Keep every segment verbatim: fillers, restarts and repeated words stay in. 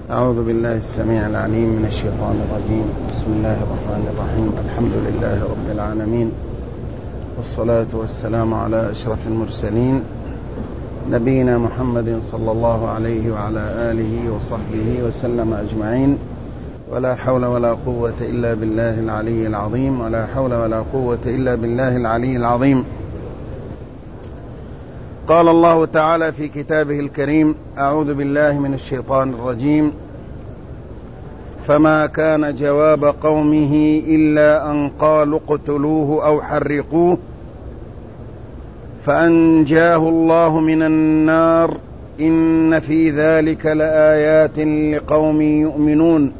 أعوذ بالله السميع العليم من الشيطان الرجيم. بسم الله الرحمن الرحيم. الحمد لله رب العالمين، والصلاة والسلام على أشرف المرسلين نبينا محمد صلى الله عليه وعلى آله وصحبه وسلم أجمعين. ولا حول ولا قوة إلا بالله العلي العظيم ولا حول ولا قوة إلا بالله العلي العظيم. قال الله تعالى في كتابه الكريم: أعوذ بالله من الشيطان الرجيم. فما كان جواب قومه إلا أن قالوا اقتلوه أو حرقوه فأنجاه الله من النار إن في ذلك لآيات لقوم يؤمنون.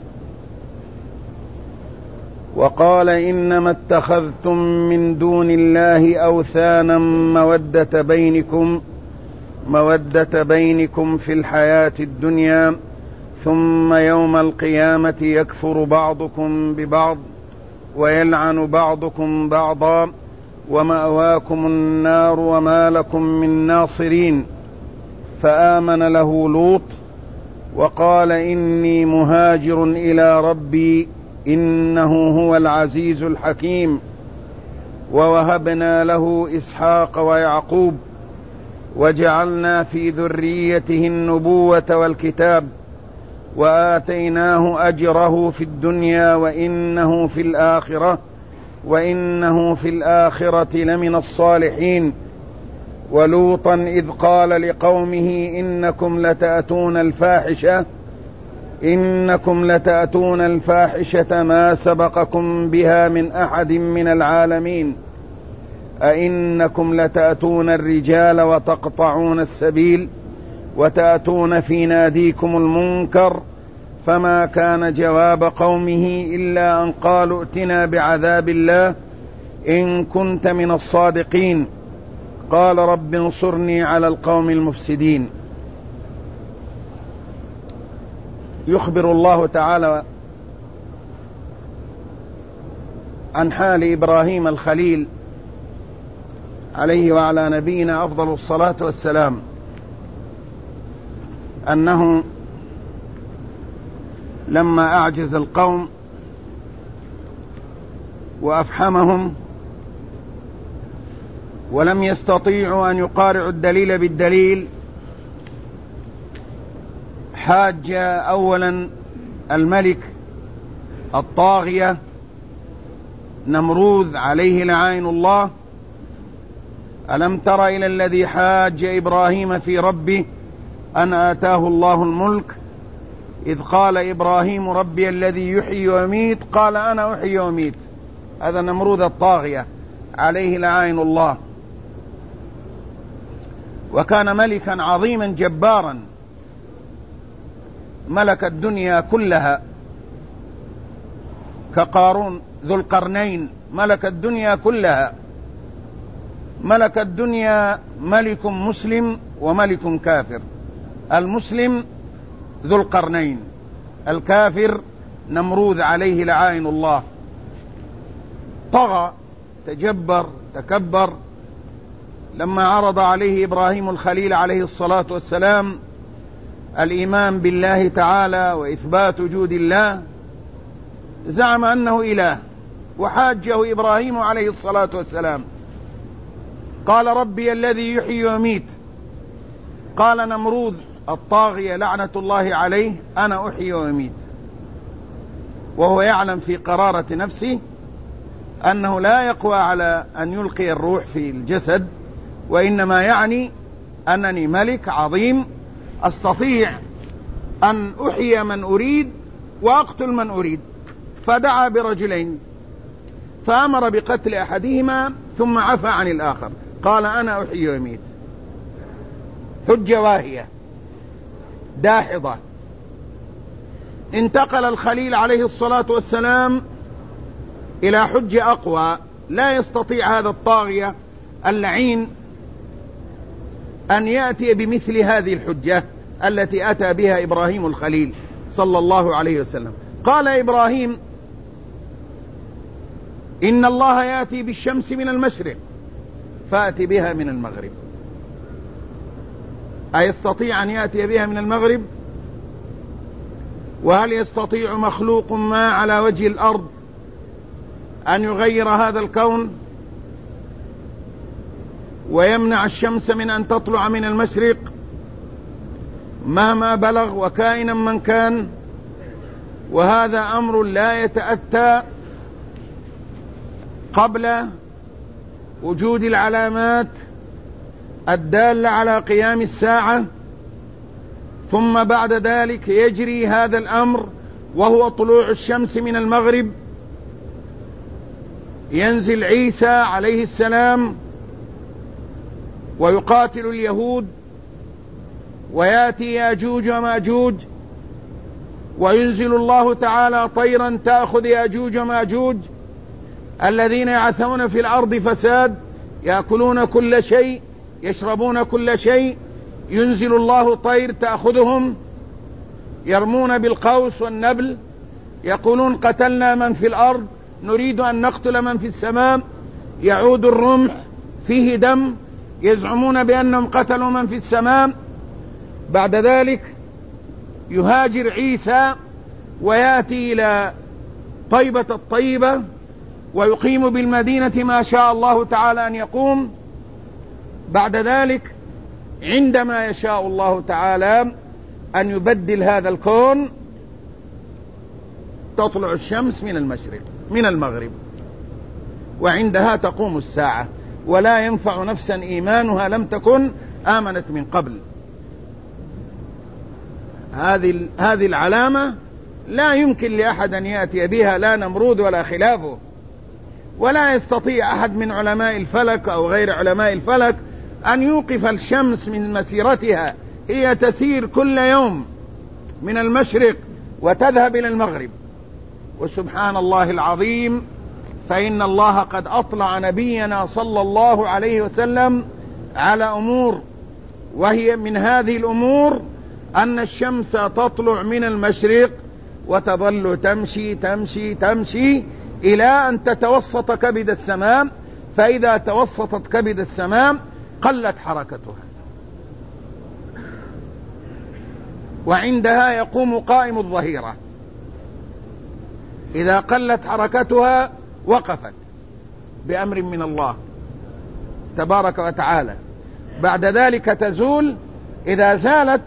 وقال: إنما اتخذتم من دون الله أوثانا مودة بينكم مودة بينكم في الحياة الدنيا ثم يوم القيامة يكفر بعضكم ببعض ويلعن بعضكم بعضا ومأواكم النار وما لكم من ناصرين. فآمن له لوط وقال: إني مهاجر إلى ربي إنه هو العزيز الحكيم. ووهبنا له إسحاق ويعقوب وجعلنا في ذريته النبوة والكتاب وآتيناه أجره في الدنيا وإنه في الآخرة وإنه في الآخرة لمن الصالحين. ولوطا إذ قال لقومه إنكم لتأتون الفاحشة إنكم لتأتون الفاحشة ما سبقكم بها من أحد من العالمين أئنكم لتأتون الرجال وتقطعون السبيل وتأتون في ناديكم المنكر. فما كان جواب قومه إلا أن قالوا ائتنا بعذاب الله إن كنت من الصادقين. قال: رب انصرني على القوم المفسدين. يخبر الله تعالى عن حال إبراهيم الخليل عليه وعلى نبينا أفضل الصلاة والسلام أنه لما أعجز القوم وأفحمهم ولم يستطيعوا أن يقارعوا الدليل بالدليل حاج أولا الملك الطاغية نمروذ عليه لعين الله: ألم تر إلى الذي حاج إبراهيم في ربه أن آتاه الله الملك إذ قال إبراهيم ربي الذي يحيي ويميت قال أنا أحيي ويميت. هذا نمروذ الطاغية عليه لعين الله، وكان ملكا عظيما جبارا ملك الدنيا كلها كقارون ذو القرنين، ملك الدنيا كلها، ملك الدنيا ملك مسلم وملك كافر. المسلم ذو القرنين، الكافر نمروذ عليه لعين الله. طغى، تجبر، تكبر لما عرض عليه إبراهيم الخليل عليه الصلاة والسلام الإيمان بالله تعالى وإثبات وجود الله، زعم أنه إله وحاجه إبراهيم عليه الصلاة والسلام. قال: ربي الذي يحيي ويميت. قال نمروذ الطاغية لعنة الله عليه: أنا أحيي ويميت، وهو يعلم في قرارة نفسه أنه لا يقوى على أن يلقي الروح في الجسد، وإنما يعني أنني ملك عظيم أستطيع أن أحيي من أريد وأقتل من أريد. فدعا برجلين فأمر بقتل أحدهما ثم عفى عن الآخر، قال أنا أحيي ويميت. حجة واهية داحضة. انتقل الخليل عليه الصلاة والسلام إلى حجة أقوى. لا يستطيع هذا الطاغية اللعين أن يأتي بمثل هذه الحجة التي أتى بها إبراهيم الخليل صلى الله عليه وسلم. قال إبراهيم: إن الله يأتي بالشمس من المشرق فأتي بها من المغرب. أيستطيع أن يأتي بها من المغرب؟ وهل يستطيع مخلوق ما على وجه الأرض أن يغير هذا الكون ويمنع الشمس من أن تطلع من المشرق مهما بلغ وكائنا من كان؟ وهذا أمر لا يتأتى قبل وجود العلامات الدالة على قيام الساعة، ثم بعد ذلك يجري هذا الأمر وهو طلوع الشمس من المغرب. ينزل عيسى عليه السلام ويقاتل اليهود، وياتي ياجوج وماجوج، وينزل الله تعالى طيرا تأخذ ياجوج وماجوج الذين يعثون في الأرض فساد، يأكلون كل شيء، يشربون كل شيء. ينزل الله طير تأخذهم، يرمون بالقوس والنبل، يقولون قتلنا من في الأرض نريد أن نقتل من في السماء. يعود الرمح فيه دم، يزعمون بأنهم قتلوا من في السماء. بعد ذلك يهاجر عيسى ويأتي إلى طيبة الطيبة ويقيم بالمدينة ما شاء الله تعالى أن يقوم. بعد ذلك عندما يشاء الله تعالى أن يبدل هذا الكون تطلع الشمس من المشرق من المغرب، وعندها تقوم الساعة، ولا ينفع نفسا إيمانها لم تكن آمنت من قبل. هذه هذه العلامة لا يمكن لأحد أن يأتي بها، لا نمرود ولا خلافه، ولا يستطيع أحد من علماء الفلك أو غير علماء الفلك أن يوقف الشمس من مسيرتها. هي تسير كل يوم من المشرق وتذهب إلى المغرب. وسبحان الله العظيم، فإن الله قد أطلع نبينا صلى الله عليه وسلم على أمور، وهي من هذه الأمور أن الشمس تطلع من المشرق وتظل تمشي تمشي تمشي إلى أن تتوسط كبد السماء، فإذا توسطت كبد السماء قلت حركتها، وعندها يقوم قائم الظهيرة. إذا قلت حركتها وقفت بأمر من الله تبارك وتعالى. بعد ذلك تزول، إذا زالت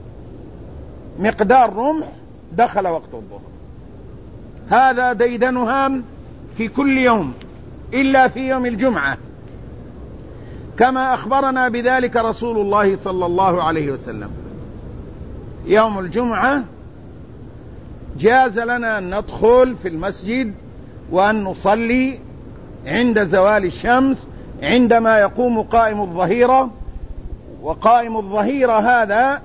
مقدار رمح دخل وقت الظهر. هذا ديدنها في كل يوم إلا في يوم الجمعة، كما أخبرنا بذلك رسول الله صلى الله عليه وسلم. يوم الجمعة جاز لنا أن ندخل في المسجد وأن نصلي عند زوال الشمس عندما يقوم قائم الظهيرة. وقائم الظهيرة هذا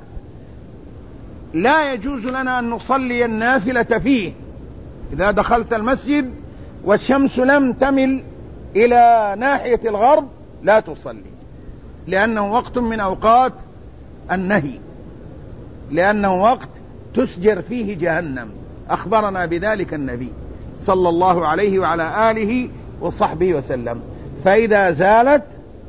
لا يجوز لنا أن نصلي النافلة فيه. إذا دخلت المسجد والشمس لم تمل إلى ناحية الغرب لا تصلي، لأنه وقت من أوقات النهي، لأنه وقت تسجر فيه جهنم، أخبرنا بذلك النبي صلى الله عليه وعلى آله وصحبه وسلم. فإذا زالت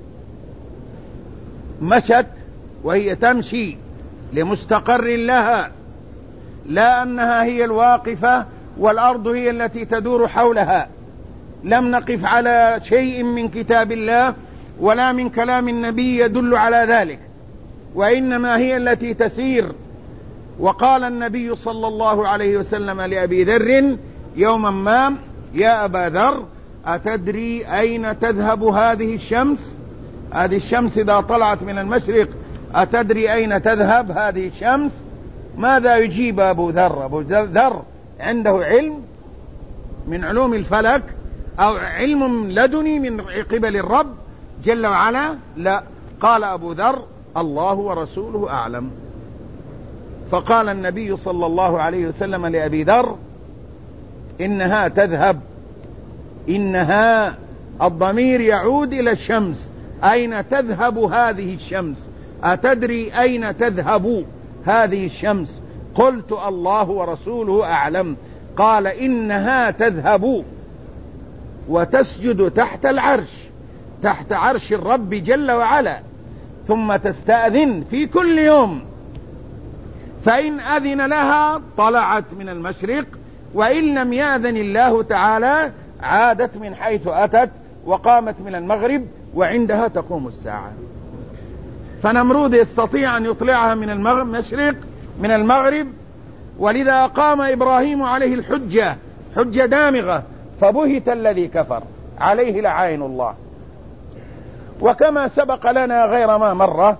مشت، وهي تمشي لمستقر لها، لا أنها هي الواقفة والأرض هي التي تدور حولها. لم نقف على شيء من كتاب الله ولا من كلام النبي يدل على ذلك، وإنما هي التي تسير. وقال النبي صلى الله عليه وسلم لأبي ذر يوما ما: يا أبا ذر، أتدري أين تذهب هذه الشمس؟ هذه الشمس إذا طلعت من المشرق أتدري أين تذهب هذه الشمس؟ ماذا يجيب أبو ذر؟ أبو ذر عنده علم من علوم الفلك أو علم لدني من قبل الرب جل وعلا؟ لا. قال أبو ذر: الله ورسوله أعلم. فقال النبي صلى الله عليه وسلم لأبي ذر: إنها تذهب، إنها، الضمير يعود إلى الشمس. أين تذهب هذه الشمس؟ أتدري أين تذهب هذه الشمس؟ قلت: الله ورسوله أعلم. قال: إنها تذهب وتسجد تحت العرش، تحت عرش الرب جل وعلا، ثم تستأذن في كل يوم فإن أذن لها طلعت من المشرق، وإن لم يأذن الله تعالى عادت من حيث أتت وقامت من المغرب، وعندها تقوم الساعة. فنمرود يستطيع أن يطلعها من المشرق من المغرب، ولذا قام إبراهيم عليه الحجة حجة دامغة، فبهت الذي كفر عليه لعائن الله. وكما سبق لنا غير ما مرة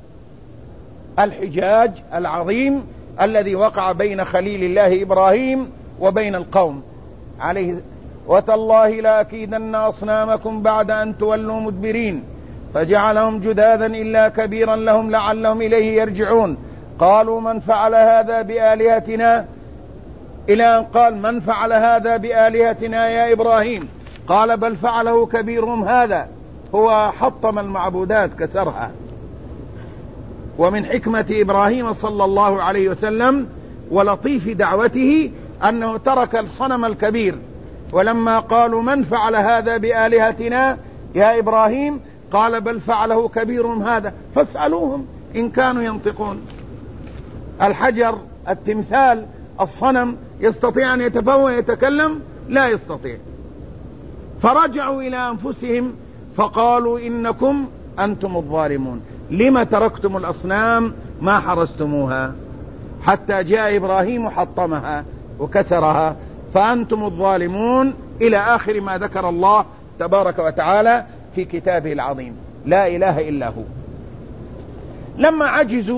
الحجاج العظيم الذي وقع بين خليل الله إبراهيم وبين القوم عليه: وتالله لأكيدن أصنامكم بعد أن تولوا مدبرين فجعلهم جذاذا إلا كبيرا لهم لعلهم إليه يرجعون. قالوا من فعل هذا بآلهتنا، إلى أن قال: من فعل هذا بآلهتنا يا إبراهيم؟ قال: بل فعله كبيرهم هذا. هو حطم المعبودات كسرها. ومن حكمة إبراهيم صلى الله عليه وسلم ولطيف دعوته أنه ترك الصنم الكبير، ولما قالوا: من فعل هذا بآلهتنا يا إبراهيم؟ قال: بل فعله كبيرهم هذا فاسألوهم إن كانوا ينطقون. الحجر، التمثال، الصنم يستطيع أن يتفهم ويتكلم؟ لا يستطيع. فرجعوا إلى أنفسهم فقالوا: إنكم أنتم الظالمون، لما تركتم الأصنام ما حرستموها؟ حتى جاء إبراهيم حطمها وكسرها، فأنتم الظالمون، إلى آخر ما ذكر الله تبارك وتعالى في كتابه العظيم. لا إله إلا هو. لما عجزوا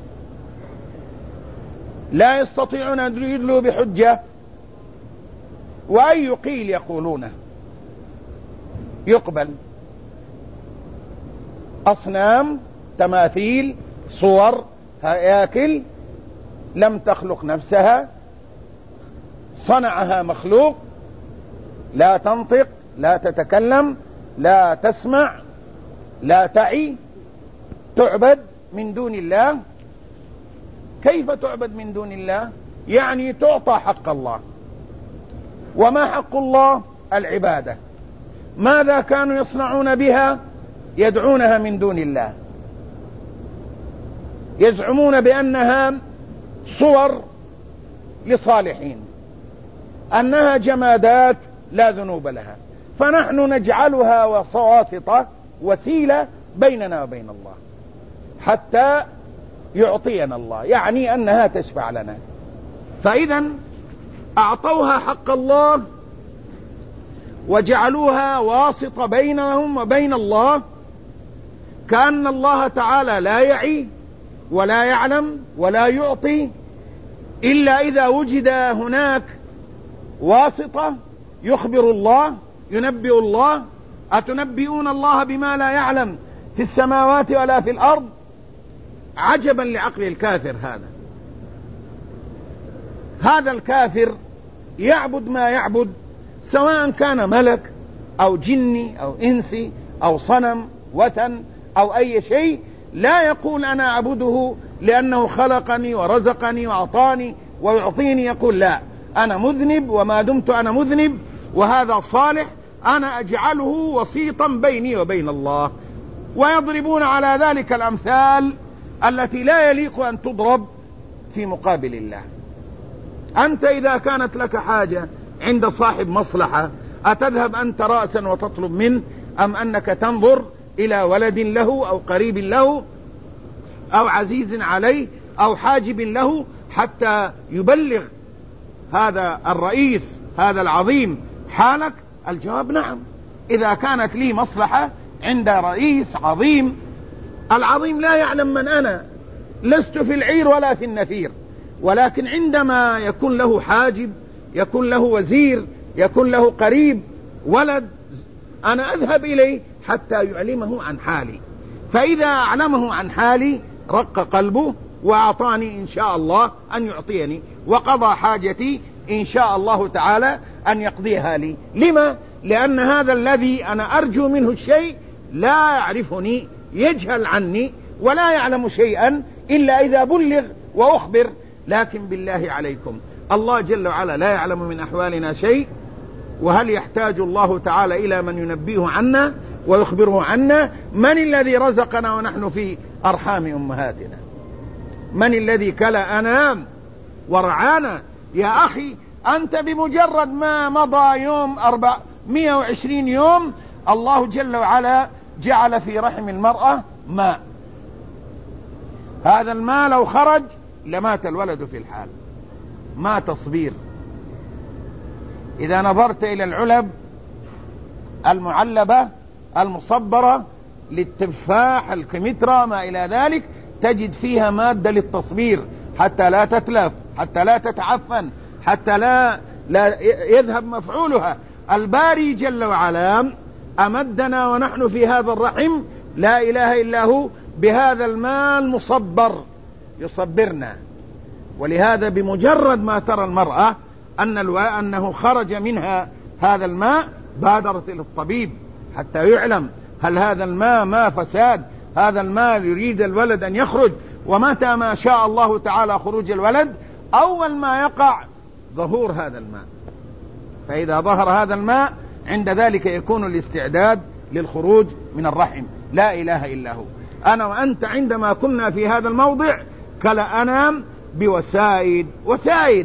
لا يستطيعون أن يدلوا بحجة، وأي قيل يقولونه يقبل. أصنام، تماثيل، صور، هياكل لم تخلق نفسها، صنعها مخلوق، لا تنطق، لا تتكلم، لا تسمع، لا تعي، تعبد من دون الله. كيف تعبد من دون الله؟ يعني تعطى حق الله. وما حق الله؟ العبادة. ماذا كانوا يصنعون بها؟ يدعونها من دون الله، يزعمون بأنها صور لصالحين، أنها جمادات لا ذنوب لها، فنحن نجعلها واسطة، وسيلة بيننا وبين الله حتى يعطينا الله، يعني أنها تشفع لنا. فإذا أعطوها حق الله وجعلوها واسطة بينهم وبين الله، كأن الله تعالى لا يعي ولا يعلم ولا يعطي إلا إذا وجد هناك واسطة يخبر الله، ينبئ الله. أتنبئون الله بما لا يعلم في السماوات ولا في الأرض؟ عجبا لعقل الكافر هذا. هذا الكافر يعبد ما يعبد، سواء كان ملك أو جني أو إنسي أو صنم وثن أو أي شيء، لا يقول أنا أعبده لأنه خلقني ورزقني وأعطاني ويعطيني، يقول لا، أنا مذنب، وما دمت أنا مذنب وهذا صالح أنا أجعله وسيطا بيني وبين الله. ويضربون على ذلك الأمثال التي لا يليق أن تضرب في مقابل الله. أنت إذا كانت لك حاجة عند صاحب مصلحة، أتذهب أنت رأسا وتطلب منه، أم أنك تنظر إلى ولد له أو قريب له أو عزيز عليه أو حاجب له حتى يبلغ هذا الرئيس هذا العظيم حالك؟ الجواب نعم. إذا كانت لي مصلحة عند رئيس عظيم، العظيم لا يعلم من أنا، لست في العير ولا في النفير، ولكن عندما يكون له حاجب، يكون له وزير، يكون له قريب، ولد، أنا أذهب إليه حتى يعلمه عن حالي. فإذا أعلمه عن حالي رق قلبه وأعطاني إن شاء الله أن يعطيني، وقضى حاجتي إن شاء الله تعالى أن يقضيها لي. لما؟ لأن هذا الذي أنا أرجو منه الشيء لا يعرفني، يجهل عني ولا يعلم شيئا إلا إذا بلغ وأخبر. لكن بالله عليكم، الله جل وعلا لا يعلم من أحوالنا شيء، وهل يحتاج الله تعالى إلى من ينبيه عنا ويخبره عنا؟ من الذي رزقنا ونحن في أرحام أمهاتنا؟ من الذي كلأنا ورعانا؟ يا أخي أنت بمجرد ما مضى يوم أربعمائة وعشرين يوم الله جل وعلا جعل في رحم المرأة ماء، هذا الماء لو خرج لمات الولد في الحال، ما تصبير. إذا نظرت إلى العلب المعلبة المصبرة للتفاح الكمثرى ما إلى ذلك تجد فيها مادة للتصبير حتى لا تتلف، حتى لا تتعفن، حتى لا, لا يذهب مفعولها. الباري جل وعلا أمدنا ونحن في هذا الرحم لا إله إلا هو بهذا الماء المصبر يصبرنا. ولهذا بمجرد ما ترى المرأة أن أنه خرج منها هذا الماء بادرت إلى الطبيب حتى يعلم هل هذا الماء ما فساد، هذا الماء يريد الولد أن يخرج. ومتى ما شاء الله تعالى خروج الولد أول ما يقع ظهور هذا الماء، فإذا ظهر هذا الماء عند ذلك يكون الاستعداد للخروج من الرحم. لا إله إلا هو. أنا وأنت عندما كنا في هذا الموضع كلأنام بوسائد وسائد،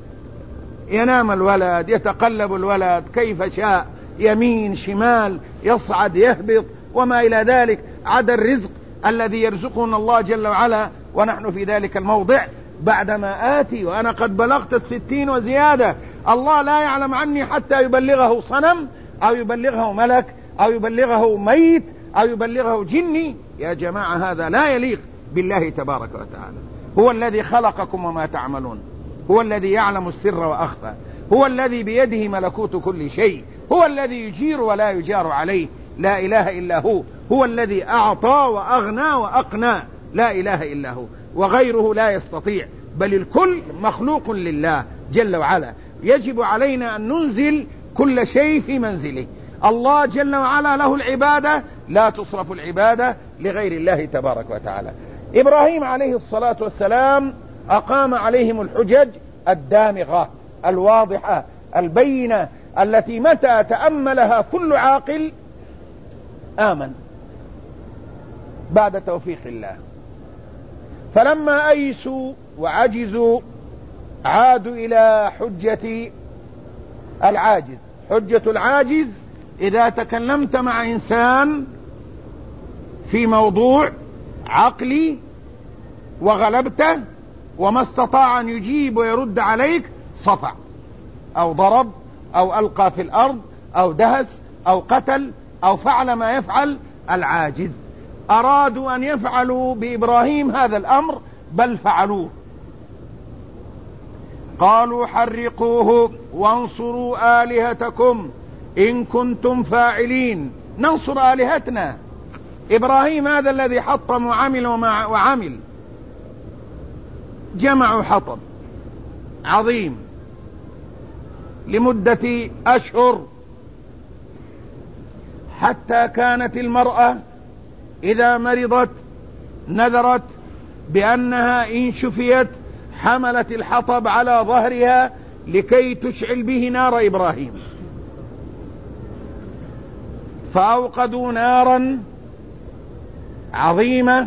ينام الولد، يتقلب الولد كيف شاء، يمين شمال، يصعد يهبط وما إلى ذلك، عدا الرزق الذي يرزقنا الله جل وعلا ونحن في ذلك الموضع. بعدما آتي وأنا قد بلغت الستين وزيادة، الله لا يعلم عني حتى يبلغه صنم أو يبلغه ملك أو يبلغه ميت أو يبلغه جني. يا جماعة هذا لا يليق بالله تبارك وتعالى. هو الذي خلقكم وما تعملون، هو الذي يعلم السر وأخفى، هو الذي بيده ملكوت كل شيء، هو الذي يجير ولا يجار عليه. لا إله إلا هو. هو الذي أعطى وأغنى وأقنى. لا إله إلا هو، وغيره لا يستطيع، بل الكل مخلوق لله جل وعلا. يجب علينا أن ننزل كل شيء في منزله. الله جل وعلا له العبادة، لا تصرف العبادة لغير الله تبارك وتعالى. إبراهيم عليه الصلاة والسلام أقام عليهم الحجج الدامغة الواضحة البينة التي متى تأملها كل عاقل آمن بعد توفيق الله. فلما أيسوا وعجزوا عادوا إلى حجة العاجز. حجة العاجز إذا تكلمت مع إنسان في موضوع عقلي وغلبته وما استطاع أن يجيب ويرد عليك صفع أو ضرب أو ألقى في الأرض أو دهس أو قتل أو فعل ما يفعل العاجز. أرادوا أن يفعلوا بإبراهيم هذا الأمر بل فعلوه. قالوا حرقوه وانصروا آلهتكم إن كنتم فاعلين. ننصر آلهتنا. إبراهيم هذا الذي حطم وعمل وعمل. جمعوا حطب عظيم لمدة أشهر، حتى كانت المرأة إذا مرضت نذرت بأنها إن شفيت حملت الحطب على ظهرها لكي تشعل به نار إبراهيم. فأوقدوا نارا عظيمة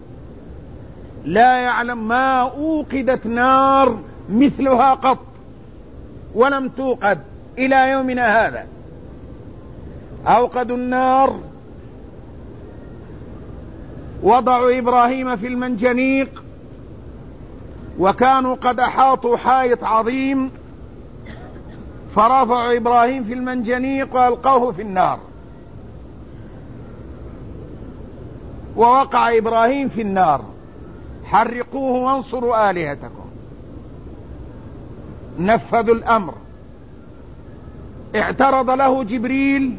لا يعلم ما أوقدت نار مثلها قط ولم توقد إلى يومنا هذا. أوقدوا النار، وضعوا إبراهيم في المنجنيق، وكانوا قد أحاطوا حائط عظيم، فرفعوا إبراهيم في المنجنيق وألقوه في النار، ووقع إبراهيم في النار. حرقوه وانصروا آلهتكم. نفذوا الأمر. اعترض له جبريل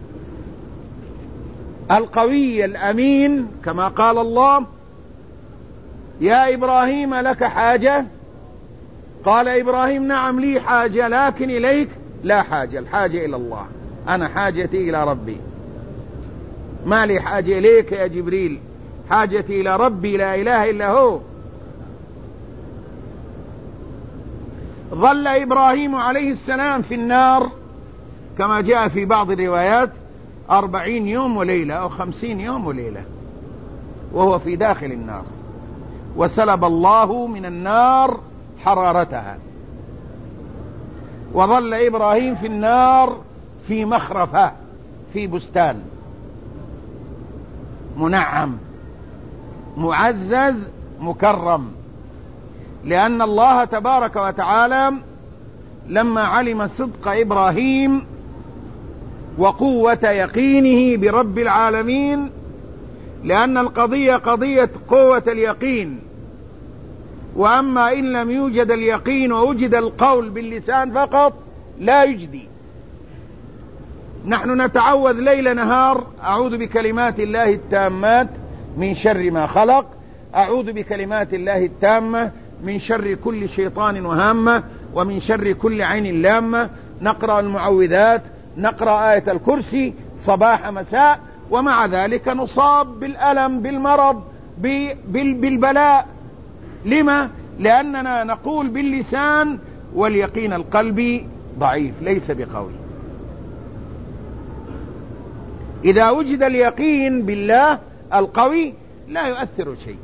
القوي الأمين كما قال الله: يا إبراهيم لك حاجة؟ قال إبراهيم: نعم لي حاجة، لكن إليك لا حاجة، الحاجة إلى الله، أنا حاجتي إلى ربي، ما لي حاجة إليك يا جبريل، حاجتي إلى ربي لا إله إلا هو. ظل إبراهيم عليه السلام في النار كما جاء في بعض الروايات أربعين يوم وليلة أو خمسين يوم وليلة وهو في داخل النار. وسلب الله من النار حرارتها، وظل إبراهيم في النار في مخرفة في بستان منعم معزز مكرم، لأن الله تبارك وتعالى لما علم صدق إبراهيم وقوة يقينه برب العالمين، لأن القضية قضية قوة اليقين، وأما إن لم يوجد اليقين ووجد القول باللسان فقط لا يجدي. نحن نتعوذ ليل نهار: أعوذ بكلمات الله التامات من شر ما خلق، أعوذ بكلمات الله التامة من شر كل شيطان وهامة، ومن شر كل عين لامة. نقرأ المعوذات، نقرأ آية الكرسي صباح مساء، ومع ذلك نصاب بالألم، بالمرض، بالبلاء. لما؟ لأننا نقول باللسان واليقين القلبي ضعيف ليس بقوي. إذا وجد اليقين بالله القوي لا يؤثر شيء.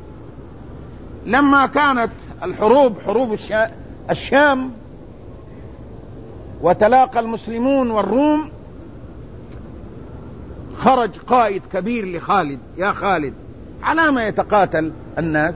لما كانت الحروب حروب الشام وتلاقى المسلمون والروم، خرج قائد كبير لخالد: يا خالد، على ما يتقاتل الناس؟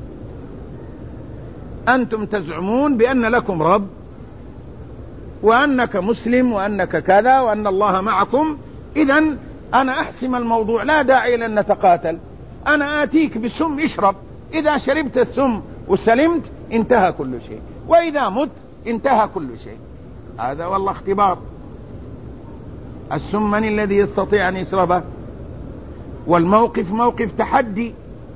أنتم تزعمون بأن لكم رب، وأنك مسلم، وأنك كذا، وأن الله معكم. إذن أنا أحسم الموضوع، لا داعي لأن نتقاتل. أنا آتيك بسم اشرب، إذا شربت السم وسلمت انتهى كل شيء، وإذا مت انتهى كل شيء. هذا والله اختبار. السم من الذي يستطيع أن يشربه؟ والموقف موقف تحدي.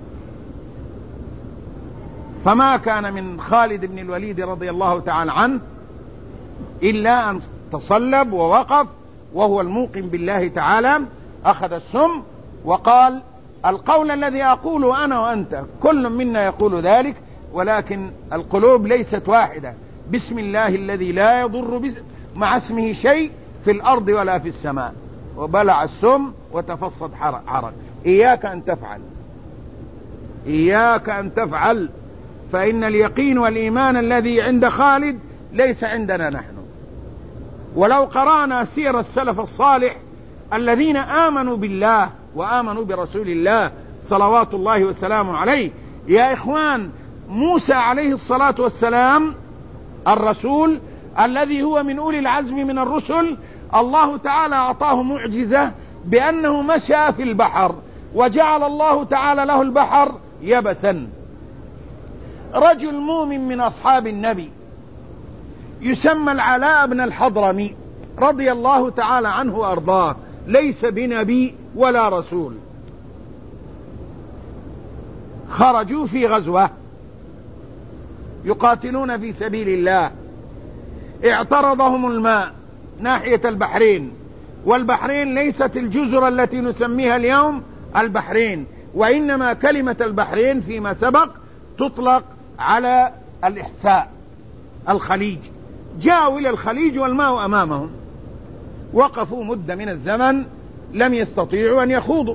فما كان من خالد بن الوليد رضي الله تعالى عنه إلا أن تصلب ووقف وهو الموقن بالله تعالى، أخذ السم وقال: القول الذي أقوله أنا وأنت كل منا يقول ذلك، ولكن القلوب ليست واحدة. بسم الله الذي لا يضر مع اسمه شيء في الأرض ولا في السماء. وبلع السم وتفصد عرق. إياك أن تفعل، إياك أن تفعل، فإن اليقين والإيمان الذي عند خالد ليس عندنا نحن. ولو قرأنا سير السلف الصالح الذين آمنوا بالله وآمنوا برسول الله صلوات الله وسلامه عليه، يا إخوان، موسى عليه الصلاة والسلام الرسول الذي هو من أولي العزم من الرسل، الله تعالى أعطاه معجزة بأنه مشى في البحر وجعل الله تعالى له البحر يبسا. رجل مؤمن من أصحاب النبي يسمى العلاء بن الحضرمي رضي الله تعالى عنه وأرضاه، ليس بنبي ولا رسول. خرجوا في غزوة يقاتلون في سبيل الله، اعترضهم الماء ناحية البحرين، والبحرين ليست الجزر التي نسميها اليوم البحرين، وإنما كلمة البحرين فيما سبق تطلق على الإحساء، الخليج. جاءوا إلى الخليج والماء أمامهم، وقفوا مدة من الزمن لم يستطيعوا أن يخوضوا،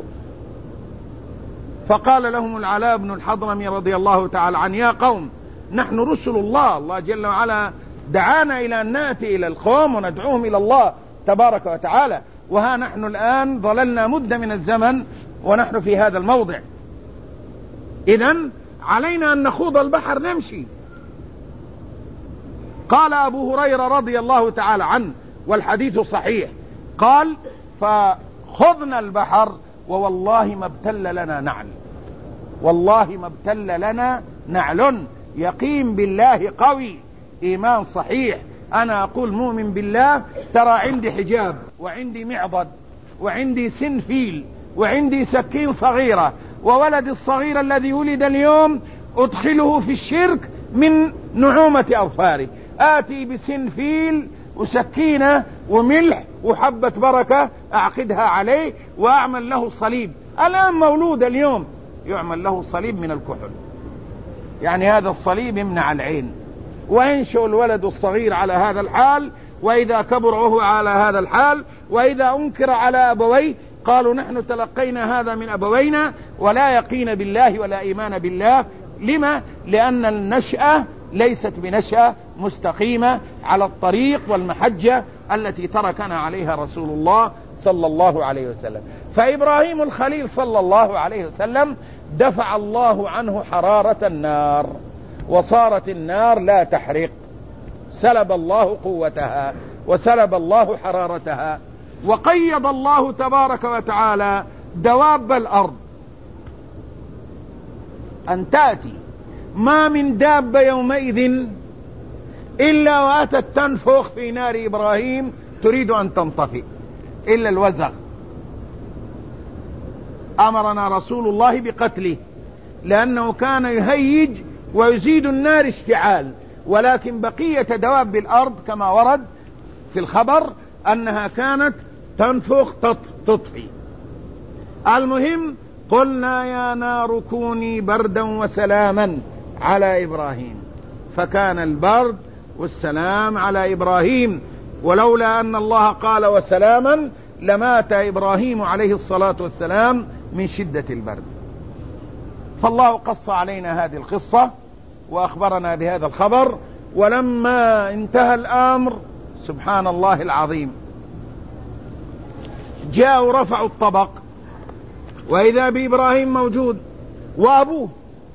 فقال لهم العلاء بن الحضرمي رضي الله تعالى عنه: يا قوم، نحن رسل الله، الله جل وعلا دعانا إلى أن نأتي إلى القوم وندعوهم إلى الله تبارك وتعالى، وها نحن الآن ظللنا مدة من الزمن ونحن في هذا الموضع، إذن علينا أن نخوض البحر نمشي. قال أبو هريرة رضي الله تعالى عنه والحديث صحيح، قال: فخضنا البحر ووالله ما ابتل لنا نعل، والله ما ابتل لنا نعل. يقين بالله قوي، إيمان صحيح. أنا أقول مؤمن بالله، ترى عندي حجاب وعندي معضد وعندي سنفيل وعندي سكين صغيرة، وولد الصغير الذي ولد اليوم أدخله في الشرك من نعومة أظفاره، آتي بسنفيل وسكينة وملح وحبة بركة أعقدها عليه وأعمل له صليب. الآن مولود اليوم يعمل له صليب من الكحل، يعني هذا الصليب يمنع العين، وينشأ الولد الصغير على هذا الحال، وإذا كبر وهو على هذا الحال، وإذا أنكر على أبويه قالوا: نحن تلقينا هذا من أبوينا، ولا يقين بالله ولا إيمان بالله لما؟ لأن النشأة ليست بنشأة مستقيمة على الطريق والمحجة التي تركنا عليها رسول الله صلى الله عليه وسلم. فإبراهيم الخليل صلى الله عليه وسلم دفع الله عنه حرارة النار، وصارت النار لا تحرق، سلب الله قوتها وسلب الله حرارتها. وقيض الله تبارك وتعالى دواب الأرض أن تأتي، ما من دابة يومئذ إلا وأتت تنفخ في نار إبراهيم تريد أن تنطفئ إلا الوزغ، أمرنا رسول الله بقتله لأنه كان يهيج ويزيد النار اشتعال. ولكن بقية دواب الأرض كما ورد في الخبر أنها كانت تنفخ تطفئ. المهم قلنا يا نار كوني بردا وسلاما على إبراهيم، فكان البرد والسلام على إبراهيم، ولولا أن الله قال وسلاما لمات إبراهيم عليه الصلاة والسلام من شدة البرد. فالله قص علينا هذه القصة وأخبرنا بهذا الخبر. ولما انتهى الأمر سبحان الله العظيم جاءوا رفعوا الطبق وإذا بإبراهيم موجود وأبوه.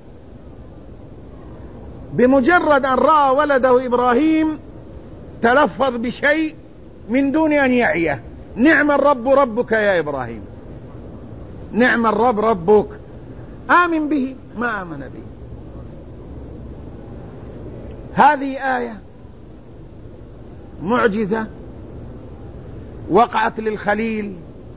بمجرد أن رأى ولده إبراهيم تلفظ بشيء من دون أن يعيه: نعم الرب ربك يا إبراهيم، نعم الرب ربك. آمن به ما آمن به. هذه آية معجزة وقعت للخليل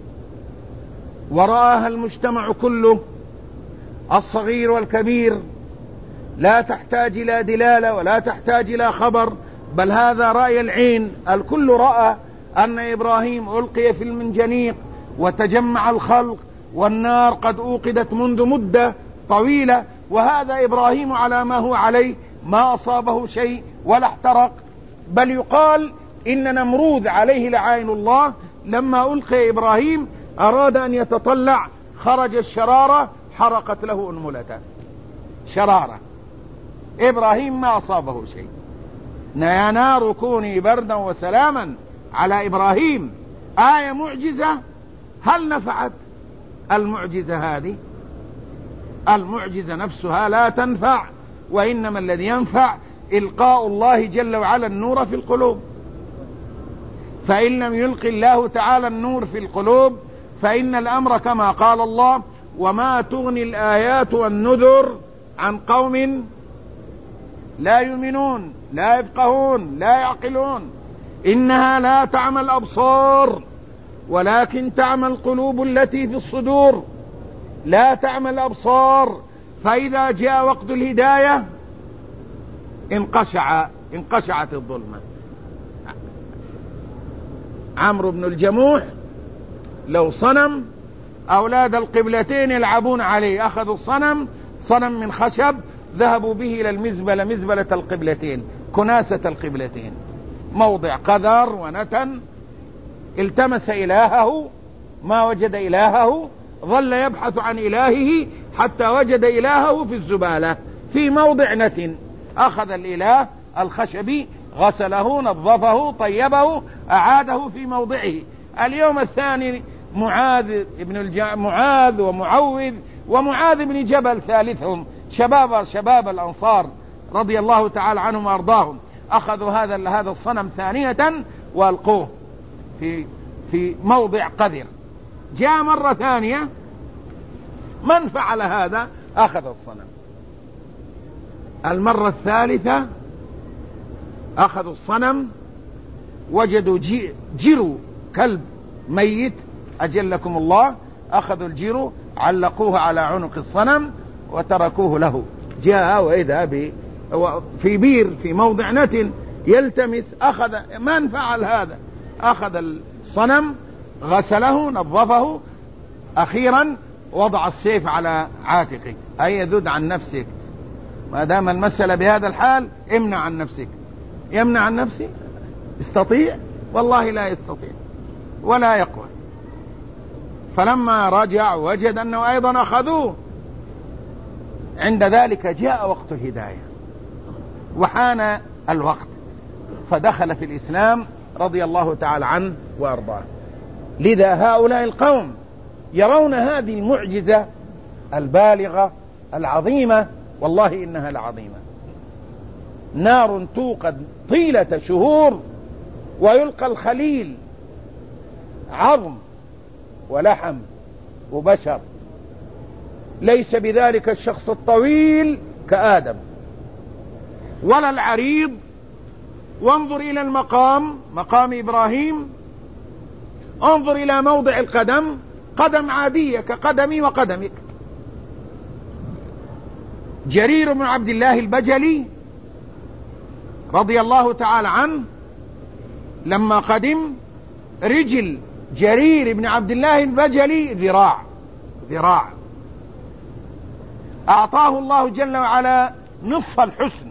ورآها المجتمع كله، الصغير والكبير، لا تحتاج إلى دلالة ولا تحتاج إلى خبر، بل هذا رأي العين. الكل رأى أن إبراهيم ألقي في المنجنيق وتجمع الخلق والنار قد أوقدت منذ مدة طويلة، وهذا إبراهيم على ما هو عليه، ما أصابه شيء ولا احترق. بل يقال إن نمرود عليه لعين الله لما ألقي إبراهيم أراد أن يتطلع، خرج الشرارة حرقت له أنملته، شرارة. إبراهيم ما أصابه شيء. يا نار كوني بردا وسلاما على إبراهيم، آية معجزة. هل نفعت المعجزة هذه؟ المعجزة نفسها لا تنفع، وإنما الذي ينفع إلقاء الله جل وعلا النور في القلوب. فإن لم يلقي الله تعالى النور في القلوب فإن الأمر كما قال الله: وما تغني الآيات والنذر عن قوم لا يؤمنون لا يفقهون لا يعقلون، إنها لا تعمى الأبصار ولكن تعمى القلوب التي في الصدور. لا تعمى الأبصار، فإذا جاء وقت الهداية انقشع انقشعت الظلمة. عمرو بن الجموح لو صنم أولاد القبلتين يلعبون عليه، أخذوا الصنم، صنم من خشب، ذهبوا به إلى المزبلة، مزبلة القبلتين، كناسة القبلتين، موضع قذر ونتن. التمس إلهه ما وجد إلهه، ظل يبحث عن إلهه حتى وجد إلهه في الزبالة في موضع نتن. أخذ الإله الخشبي، غسله، نظفه، طيبه، أعاده في موضعه. اليوم الثاني معاذ ابن الج... معاذ ومعوذ ومعاذ بن جبل ثالثهم، شباب شباب الأنصار رضي الله تعالى عنهم وأرضاهم، أخذوا هذا هذا الصنم ثانية وألقوه في في موضع قذر. جاء مرة ثانية، من فعل هذا؟ أخذ الصنم. المرة الثالثة أخذوا الصنم، وجدوا جرو كلب ميت أجلكم الله، أخذوا الجرو علقوه على عنق الصنم وتركوه له. جاء وإذا في بير في موضع نتن يلتمس، أخذ. من فعل هذا؟ أخذ الصنم، غسله، نظفه، أخيرا وضع السيف على عاتقه. أي ذد عن نفسك، ما دام المسألة بهذا الحال امنع عن نفسك. يمنع عن نفسه؟ يستطيع؟ والله لا يستطيع ولا يقوى. فلما رجع وجد أنه أيضا أخذوه عند ذلك جاء وقت الهداية وحان الوقت، فدخل في الإسلام رضي الله تعالى عنه وأرضاه. لذا هؤلاء القوم يرون هذه المعجزة البالغة العظيمة، والله إنها لعظيمة. نار توقد طيلة شهور ويلقى الخليل عظم ولحم وبشر، ليس بذلك الشخص الطويل كآدم ولا العريض. وانظر إلى المقام، مقام إبراهيم، انظر إلى موضع القدم، قدم عادية كقدمي وقدمك. جرير بن عبد الله البجلي رضي الله تعالى عنه لما قدم، رجل جرير بن عبد الله البجلي ذراع ذراع أعطاه الله جل وعلا نصف الحسن،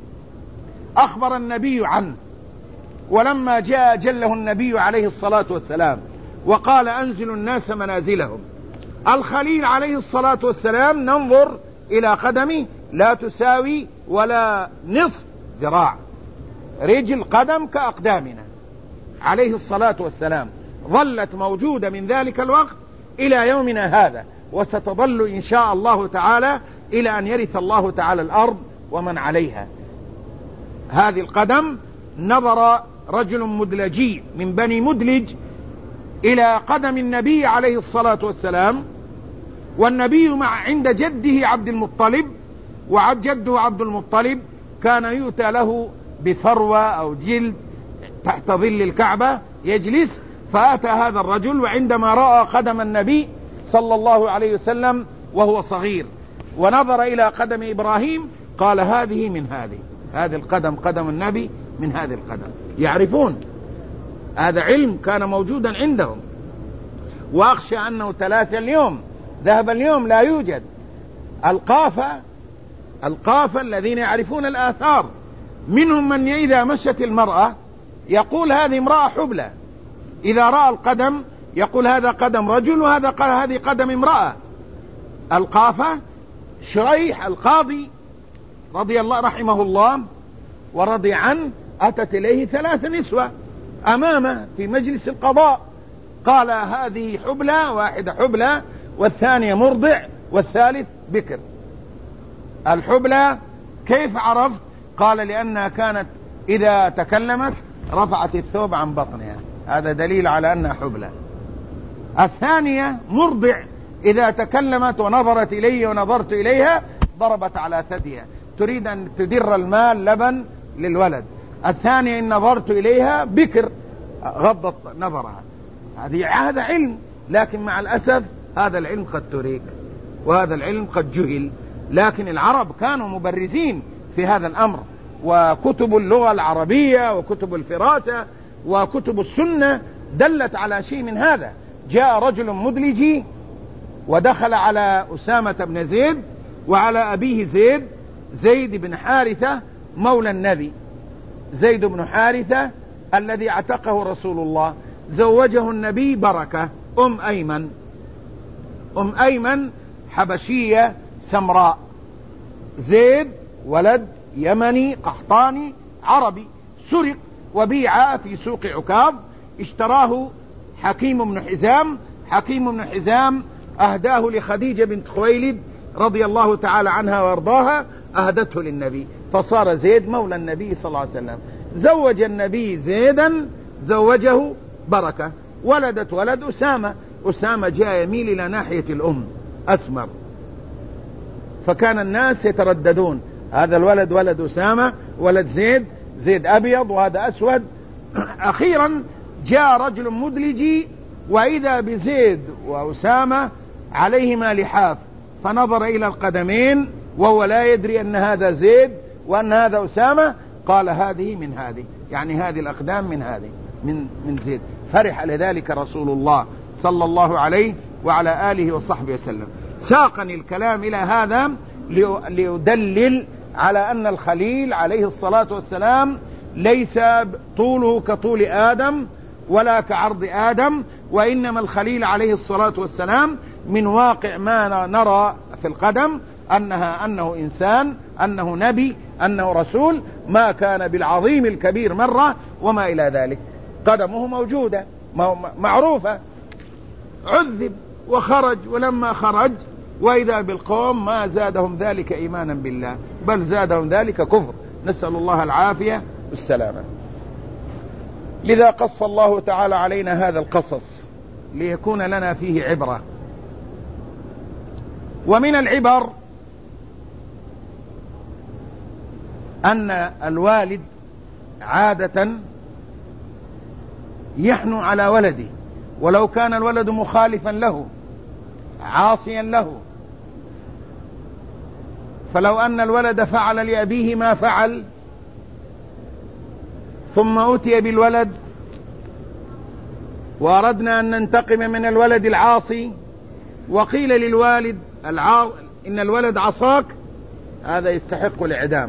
أخبر النبي عنه. ولما جاء جله النبي عليه الصلاة والسلام وقال أنزلوا الناس منازلهم، الخليل عليه الصلاة والسلام ننظر إلى قدمه لا تساوي ولا نصف ذراع، رجل قدم كأقدامنا عليه الصلاة والسلام، ظلت موجودة من ذلك الوقت إلى يومنا هذا، وستظل إن شاء الله تعالى إلى أن يرث الله تعالى الأرض ومن عليها. هذه القدم نظر رجل مدلجي من بني مدلج إلى قدم النبي عليه الصلاة والسلام، والنبي مع عند جده عبد المطلب، وجده عبد المطلب كان يؤتى له بثروة أو جلد تحت ظل الكعبة يجلس. فأتى هذا الرجل، وعندما رأى قدم النبي صلى الله عليه وسلم وهو صغير ونظر إلى قدم إبراهيم قال هذه من هذه، هذه القدم قدم النبي من هذه القدم. يعرفون هذا علم كان موجودا عندهم. وأخشى أنه ثلاثة اليوم ذهب اليوم لا يوجد. القافة القافة الذين يعرفون الآثار، منهم من إذا مشت المرأة يقول هذه امرأة حبلى، إذا رأى القدم يقول هذا قدم رجل وهذا هذه قدم امرأة. القافة شريح القاضي رضي الله رحمه الله ورضي عنه أتت إليه ثلاث نسوة أمامه في مجلس القضاء، قال هذه حبلى، واحدة حبلى والثانية مرضع والثالث بكر. الحبلى كيف عرفت؟ قال لأنها كانت إذا تكلمت رفعت الثوب عن بطنها، هذا دليل على أنها حبلى. الثانية مرضع، إذا تكلمت ونظرت إلي ونظرت إليها ضربت على ثديها، تريد أن تدر المال لبن للولد. الثانية إن نظرت إليها بكر، غضت نظرها. هذه هذا علم، لكن مع الأسف هذا العلم قد ترك وهذا العلم قد جهل. لكن العرب كانوا مبرزين في هذا الأمر، وكتب اللغة العربية وكتب الفراسة وكتب السنة دلت على شيء من هذا. جاء رجل مدلجي ودخل على أسامة بن زيد وعلى أبيه زيد زيد بن حارثة مولى النبي، زيد بن حارثة الذي اعتقه رسول الله، زوجه النبي بركة أم أيمن. أم أيمن حبشية سمراء، زيد ولد يمني قحطاني عربي، سرق وبيع في سوق عكاظ، اشتراه حكيم بن حزام. حكيم بن حزام أهداه لخديجة بنت خويلد رضي الله تعالى عنها وارضاها، أهدته للنبي، فصار زيد مولى النبي صلى الله عليه وسلم. زوج النبي زيدا، زوجه بركة، ولدت ولد أسامة. أسامة جاء يميل إلى ناحية الأم أسمر، فكان الناس يترددون هذا الولد ولد أسامة ولد زيد، زيد أبيض وهذا أسود. أخيرا جاء رجل مدلجي وإذا بزيد وأسامة عليهما لحاف، فنظر إلى القدمين وهو لا يدري أن هذا زيد وأن هذا أسامة، قال هذه من هذه، يعني هذه الأقدام من هذه من من زيد. فرح لذلك رسول الله صلى الله عليه وعلى آله وصحبه وسلم. ساقني الكلام إلى هذا ليدلل على أن الخليل عليه الصلاة والسلام ليس طوله كطول آدم ولا كعرض آدم، وإنما الخليل عليه الصلاة والسلام من واقع ما نرى في القدم أنها أنه إنسان، أنه نبي، أنه رسول، ما كان بالعظيم الكبير مرة وما إلى ذلك. قدمه موجودة معروفة. عذب وخرج، ولما خرج وإذا بالقوم ما زادهم ذلك إيمانا بالله، بل زادهم ذلك كفر، نسأل الله العافية والسلامة. لذا قص الله تعالى علينا هذا القصص ليكون لنا فيه عبرة. ومن العبر أن الوالد عادة يحنو على ولده، ولو كان الولد مخالفا له عاصيا له. فلو أن الولد فعل لأبيه ما فعل ثم أتي بالولد وأردنا أن ننتقم من الولد العاصي وقيل للوالد الع... إن الولد عصاك، هذا يستحق الإعدام.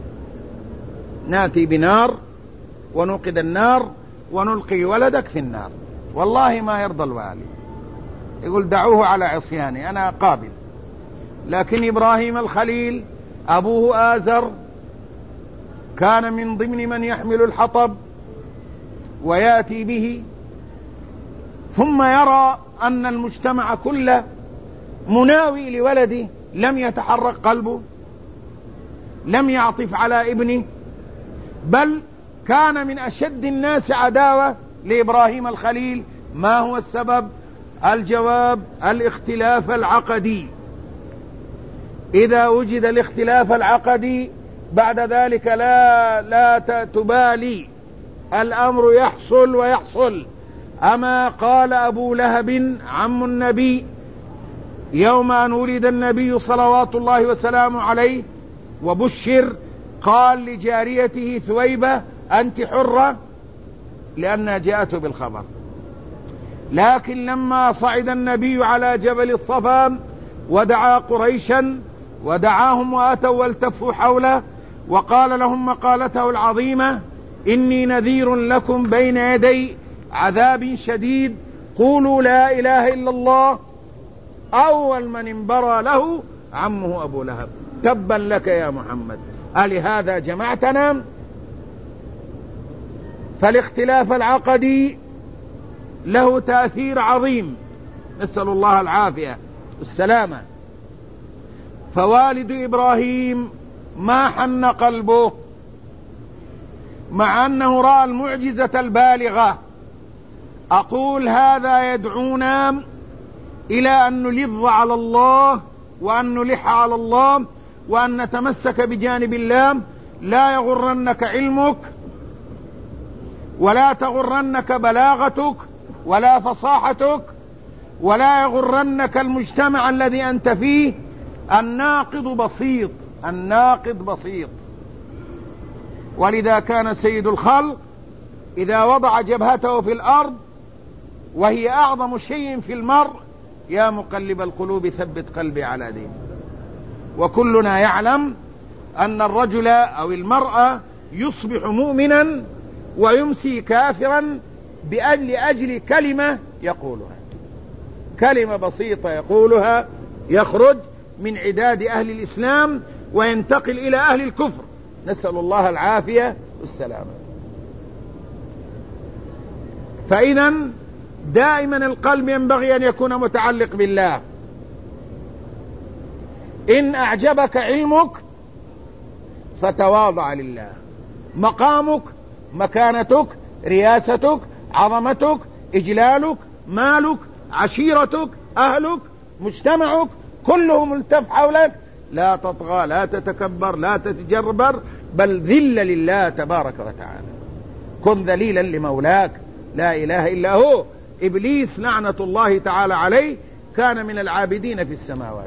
ناتي بنار ونوقد النار ونلقي ولدك في النار. والله ما يرضى الوالد، يقول دعوه على عصياني، أنا قابل. لكن إبراهيم الخليل أبوه آزر كان من ضمن من يحمل الحطب ويأتي به، ثم يرى أن المجتمع كله مناوي لولده، لم يتحرك قلبه، لم يعطف على ابنه، بل كان من أشد الناس عداوة لإبراهيم الخليل. ما هو السبب؟ الجواب الاختلاف العقدي. إذا وجد الاختلاف العقدي بعد ذلك لا لا تبالي، الأمر يحصل ويحصل. أما قال أبو لهب عم النبي يوم أن ولد النبي صلوات الله وسلامه عليه وبشر، قال لجاريته ثويبة أنت حرة، لأنها جاءته بالخبر. لكن لما صعد النبي على جبل الصفا ودعا قريشا ودعاهم وأتوا والتفوا حوله وقال لهم مقالته العظيمة: إني نذير لكم بين يدي عذاب شديد، قولوا لا إله إلا الله. أول من انبرى له عمه أبو لهب: تبا لك يا محمد، ألهذا جمعتنا؟ فالاختلاف العقدي له تأثير عظيم، نسأل الله العافية والسلامة. فوالد إبراهيم ما حن قلبه، مع أنه رأى المعجزة البالغة. أقول هذا يدعونا إلى أن نلظ على الله وأن نلح على الله وأن نتمسك بجانب الله. لا يغرنك علمك ولا تغرنك بلاغتك ولا فصاحتك ولا يغرنك المجتمع الذي أنت فيه. الناقد بسيط، الناقد بسيط. ولذا كان سيد الخلق إذا وضع جبهته في الأرض وهي أعظم شيء في المرء: يا مقلب القلوب ثبت قلبي على دينك. وكلنا يعلم أن الرجل أو المرأة يصبح مؤمنا ويمسي كافرا بأجل أجل كلمة يقولها، كلمة بسيطة يقولها، يخرج من عداد أهل الإسلام وينتقل إلى أهل الكفر، نسأل الله العافية والسلامة. فإذا دائما القلب ينبغي أن يكون متعلق بالله. إن أعجبك علمك فتواضع لله. مقامك، مكانتك، رياستك، عظمتك، إجلالك، مالك، عشيرتك، أهلك، مجتمعك، كله ملتف حولك. لا تطغى، لا تتكبر، لا تتجربر، بل ذل لله تبارك وتعالى. كن ذليلا لمولاك، لا إله إلا هو. إبليس لعنة الله تعالى عليه كان من العابدين في السماوات،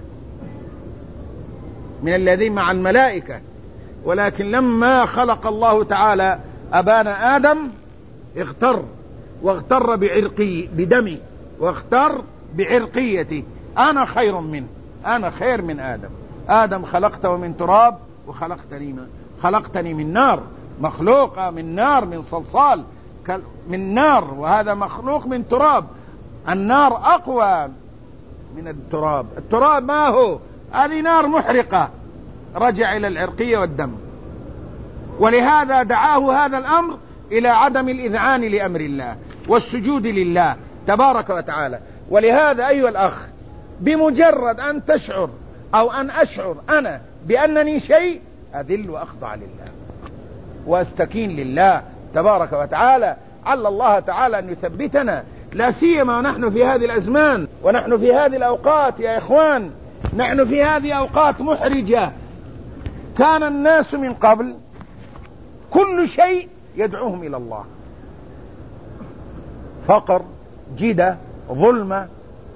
من الذين مع الملائكة، ولكن لما خلق الله تعالى أبانا آدم اغتر، واغتر بعرقي بدمي، واغتر بعرقيتي. أنا خير منه، أنا خير من آدم. آدم خلقته من تراب وخلقتني من خلقتني من نار، مخلوقة من نار، من صلصال من نار، وهذا مخلوق من تراب. النار أقوى من التراب. التراب ما هو؟ هذه نار محرقة، رجع إلى العرقية والدم. ولهذا دعاه هذا الأمر إلى عدم الإذعان لأمر الله والسجود لله تبارك وتعالى. ولهذا أيها الأخ، بمجرد أن تشعر أو أن أشعر أنا بأنني شيء، أذل وأخضع لله وأستكين لله تبارك وتعالى. عل الله تعالى أن يثبتنا، لا سيما ونحن في هذه الأزمان ونحن في هذه الأوقات يا إخوان. نحن في هذه أوقات محرجة. كان الناس من قبل كل شيء يدعوهم إلى الله، فقر، جدة، ظلمة،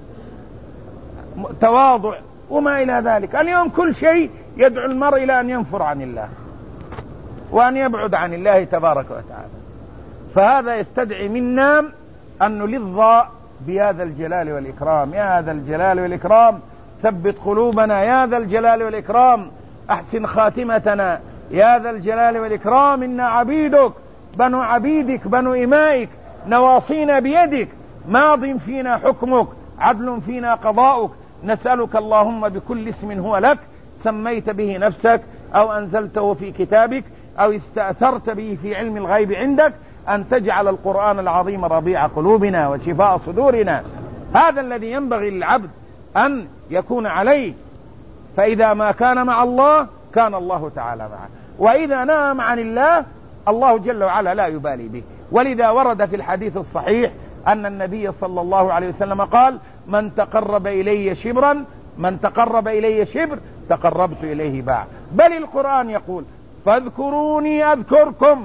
تواضع وما إلى ذلك. اليوم كل شيء يدعو المرء إلى أن ينفر عن الله وأن يبعد عن الله تبارك وتعالى. فهذا يستدعي منا أن نلظ بهذا الجلال والإكرام. يا هذا الجلال والإكرام ثبت قلوبنا، يا ذا الجلال والإكرام أحسن خاتمتنا، يا ذا الجلال والإكرام إنا عبيدك بنو عبيدك بنو إمائك، نواصينا بيدك، ماض فينا حكمك، عدل فينا قضاؤك. نسألك اللهم بكل اسم هو لك سميت به نفسك أو أنزلته في كتابك أو استأثرت به في علم الغيب عندك، أن تجعل القرآن العظيم ربيع قلوبنا وشفاء صدورنا. هذا الذي ينبغي للعبد أن يكون عليه. فإذا ما كان مع الله كان الله تعالى معه، وإذا نام عن الله الله جل وعلا لا يبالي به. ولذا ورد في الحديث الصحيح أن النبي صلى الله عليه وسلم قال: من تقرب إلي شبرا من تقرب إلي شبر تقربت إليه باع. بل القرآن يقول: فاذكروني أذكركم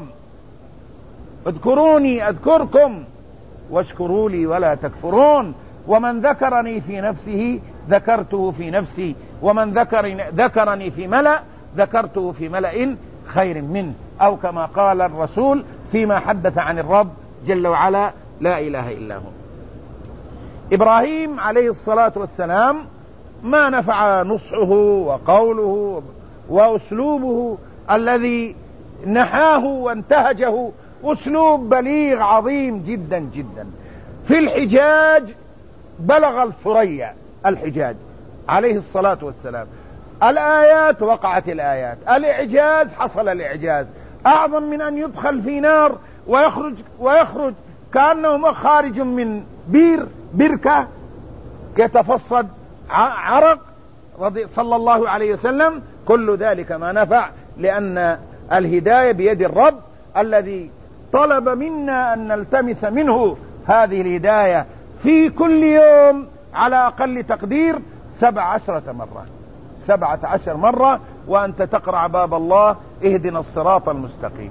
اذكروني أذكركم واشكروا لي ولا تكفرون. ومن ذكرني في نفسه ذكرته في نفسي، ومن ذكرني, ذكرني في ملأ ذكرته في ملأ خير منه، أو كما قال الرسول فيما حدث عن الرب جل وعلا: لا إله إلا هو. إبراهيم عليه الصلاة والسلام ما نفع نصحه وقوله وأسلوبه الذي نحاه وانتهجه، أسلوب بليغ عظيم جدا جدا. في الحجاج بلغ الثريا، الحجاج عليه الصلاة والسلام. الآيات وقعت الآيات، الإعجاز حصل الإعجاز، أعظم من أن يدخل في نار ويخرج ويخرج كأنه خارج من بير بركة يتفصد عرق رضي صلى الله عليه وسلم. كل ذلك ما نفع، لأن الهداية بيد الرب الذي طلب منا أن نلتمس منه هذه الهداية في كل يوم على أقل تقدير سبع عشرة مرة سبعة عشر مرة، وأنت تقرع باب الله: اهدنا الصراط المستقيم.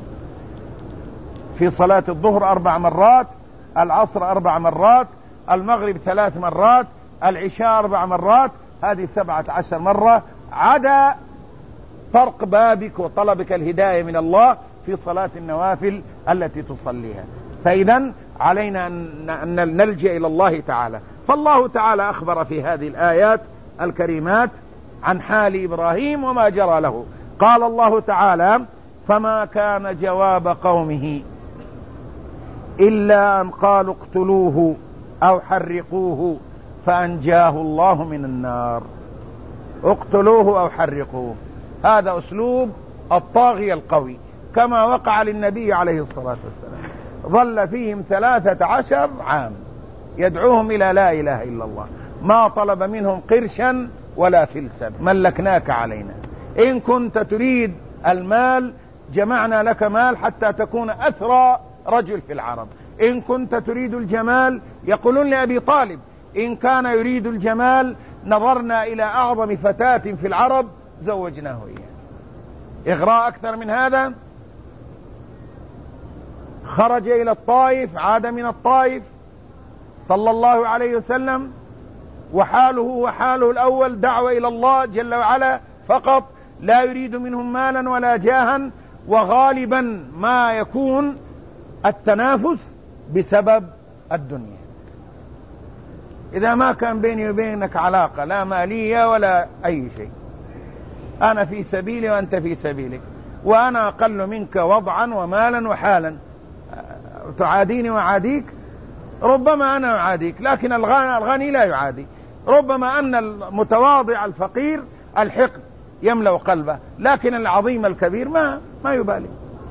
في صلاة الظهر أربع مرات، العصر أربع مرات، المغرب ثلاث مرات، العشاء أربع مرات، هذه سبعة عشر مرة، عدا طرق بابك وطلبك الهداية من الله في صلاة النوافل التي تصليها. فإذا علينا أن نلجأ إلى الله تعالى. فالله تعالى أخبر في هذه الآيات الكريمات عن حال إبراهيم وما جرى له. قال الله تعالى: فما كان جواب قومه إلا أن قالوا اقتلوه أو حرقوه فأنجاه الله من النار. اقتلوه أو حرقوه، هذا أسلوب الطاغية القوي، كما وقع للنبي عليه الصلاة والسلام. ظل فيهم ثلاثة عشر عام يدعوهم إلى لا إله إلا الله، ما طلب منهم قرشا ولا فلسا. ملكناك علينا، إن كنت تريد المال جمعنا لك مال حتى تكون أثرى رجل في العرب. إن كنت تريد الجمال، يقولون لأبي طالب: إن كان يريد الجمال نظرنا إلى أعظم فتاة في العرب زوجناه إياه. إغراء أكثر من هذا؟ خرج إلى الطائف، عاد من الطائف صلى الله عليه وسلم، وحاله وحاله الأول دعوة إلى الله جل وعلا فقط، لا يريد منهم مالا ولا جاها. وغالبا ما يكون التنافس بسبب الدنيا. إذا ما كان بيني وبينك علاقة لا مالية ولا أي شيء، أنا في سبيلي وأنت في سبيلك، وأنا أقل منك وضعا ومالا وحالا، تعاديني وعاديك، ربما أنا أعاديك لكن الغني لا يعادي. ربما أن المتواضع الفقير الحقد يملأ قلبه، لكن العظيم الكبير ما ما يبالي.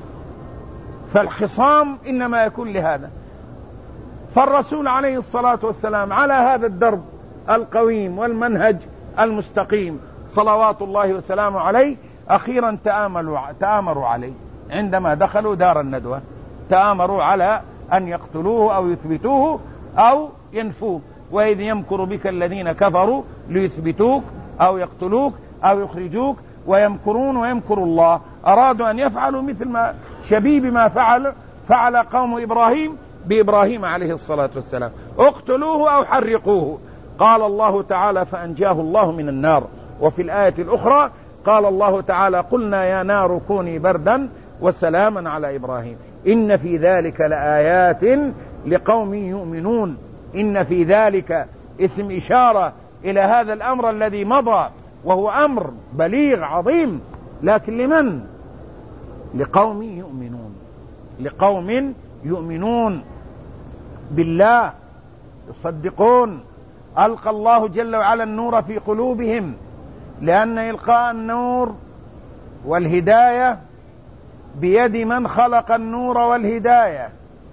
فالخصام إنما يكون لهذا. فالرسول عليه الصلاة والسلام على هذا الدرب القويم والمنهج المستقيم صلوات الله وسلامه عليه أخيرا تآملوا تآمروا عليه عندما دخلوا دار الندوة، تآمروا على أن يقتلوه أو يثبتوه أو ينفوه. وإذ يمكر بك الذين كفروا ليثبتوك أو يقتلوك أو يخرجوك ويمكرون ويمكر الله. أرادوا أن يفعلوا مثل ما شبيه ما فعل فعل قوم إبراهيم بإبراهيم عليه الصلاة والسلام، اقتلوه أو حرقوه. قال الله تعالى فأنجاه الله من النار. وفي الآية الأخرى قال الله تعالى قلنا يا نار كوني بردا وسلاما على إبراهيم إن في ذلك لآيات لقوم يؤمنون. إن في ذلك اسم إشارة إلى هذا الأمر الذي مضى، وهو أمر بليغ عظيم، لكن لمن؟ لقوم يؤمنون، لقوم يؤمنون بالله يصدقون. ألقى الله جل وعلا النور في قلوبهم، لأن إلقاء النور والهداية بيد من خلق النور والهداية.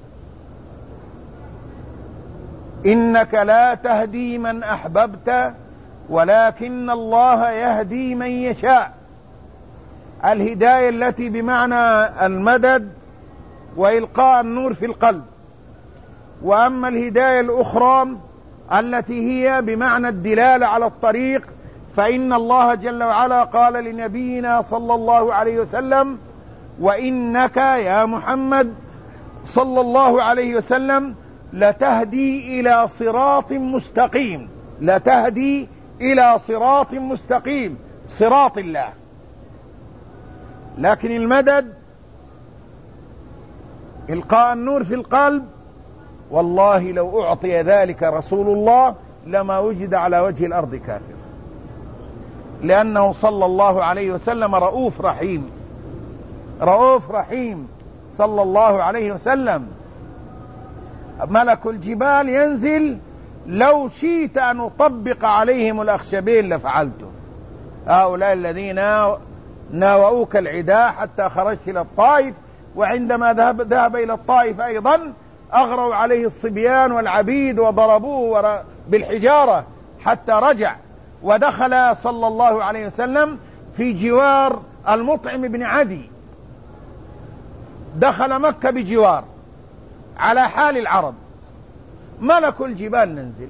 إنك لا تهدي من أحببت ولكن الله يهدي من يشاء. الهداية التي بمعنى المدد وإلقاء النور في القلب، وأما الهداية الأخرى التي هي بمعنى الدلالة على الطريق، فإن الله جل وعلا قال لنبينا صلى الله عليه وسلم وإنك يا محمد صلى الله عليه وسلم لتهدي إلى صراط مستقيم، لتهدي إلى صراط مستقيم، صراط الله. لكن المدد إلقاء النور في القلب، والله لو أعطي ذلك رسول الله لما وجد على وجه الأرض كافر، لأنه صلى الله عليه وسلم رؤوف رحيم، رؤوف رحيم صلى الله عليه وسلم. ملك الجبال ينزل لو شئت أن أطبق عليهم الأخشبين لفعلته. هؤلاء الذين ناوؤوك العداء حتى خرجت إلى الطائف، وعندما ذهب, ذهب إلى الطائف أيضا أغروا عليه الصبيان والعبيد وضربوه بالحجارة حتى رجع، ودخل صلى الله عليه وسلم في جوار المطعم بن عدي، دخل مكة بجوار على حال العرب. ملك الجبال ننزل،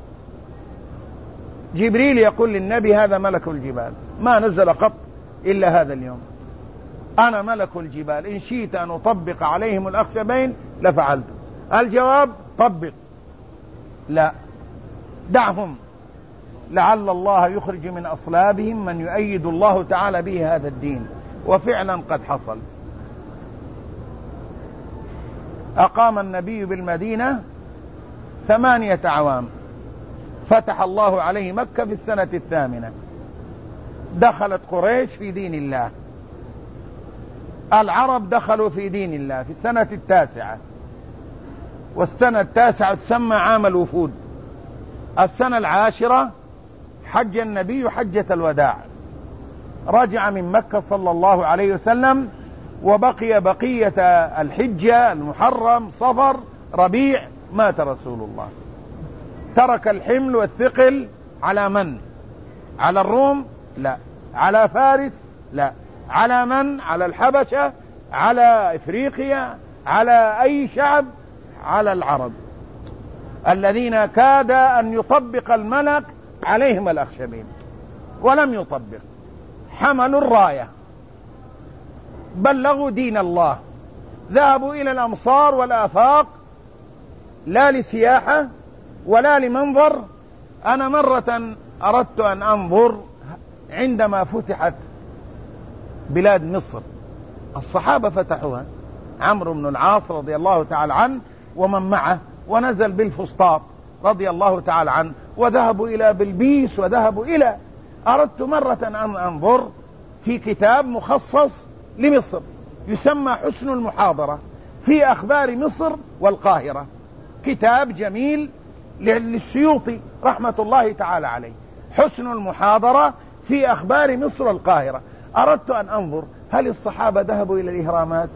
جبريل يقول للنبي هذا ملك الجبال ما نزل قط إلا هذا اليوم، أنا ملك الجبال إن شئت أن أطبق عليهم الأخشبين لفعلت. الجواب طبق، لا، دعهم لعل الله يخرج من أصلابهم من يؤيد الله تعالى به هذا الدين. وفعلا قد حصل. أقام النبي بالمدينة ثمانية أعوام، فتح الله عليه مكة في السنة الثامنة، دخلت قريش في دين الله، العرب دخلوا في دين الله في السنة التاسعة، والسنة التاسعة تسمى عام الوفود. السنة العاشرة حج النبي حجة الوداع، رجع من مكة صلى الله عليه وسلم، وبقي بقية الحجة المحرم صفر ربيع مات رسول الله. ترك الحمل والثقل على من؟ على الروم؟ لا. على فارس؟ لا. على من؟ على الحبشة، على إفريقيا، على أي شعب؟ على العرب الذين كاد أن يطبق الملك عليهم الأخشبين ولم يطبق. حملوا الراية، بلغوا دين الله، ذهبوا إلى الأمصار والآفاق لا لسياحة ولا لمنظر. أنا مرة أردت أن أنظر عندما فتحت بلاد مصر، الصحابة فتحوها، عمرو بن العاص رضي الله تعالى عنه ومن معه، ونزل بالفسطاط رضي الله تعالى عنه، وذهبوا إلى بلبيس، وذهبوا إلى. أردت مرة أن أنظر في كتاب مخصص لمصر يسمى حسن المحاضرة في أخبار مصر والقاهرة، كتاب جميل للسيوطي رحمة الله تعالى عليه، حسن المحاضرة في أخبار مصر القاهرة. أردت أن أنظر هل الصحابة ذهبوا إلى الإهرامات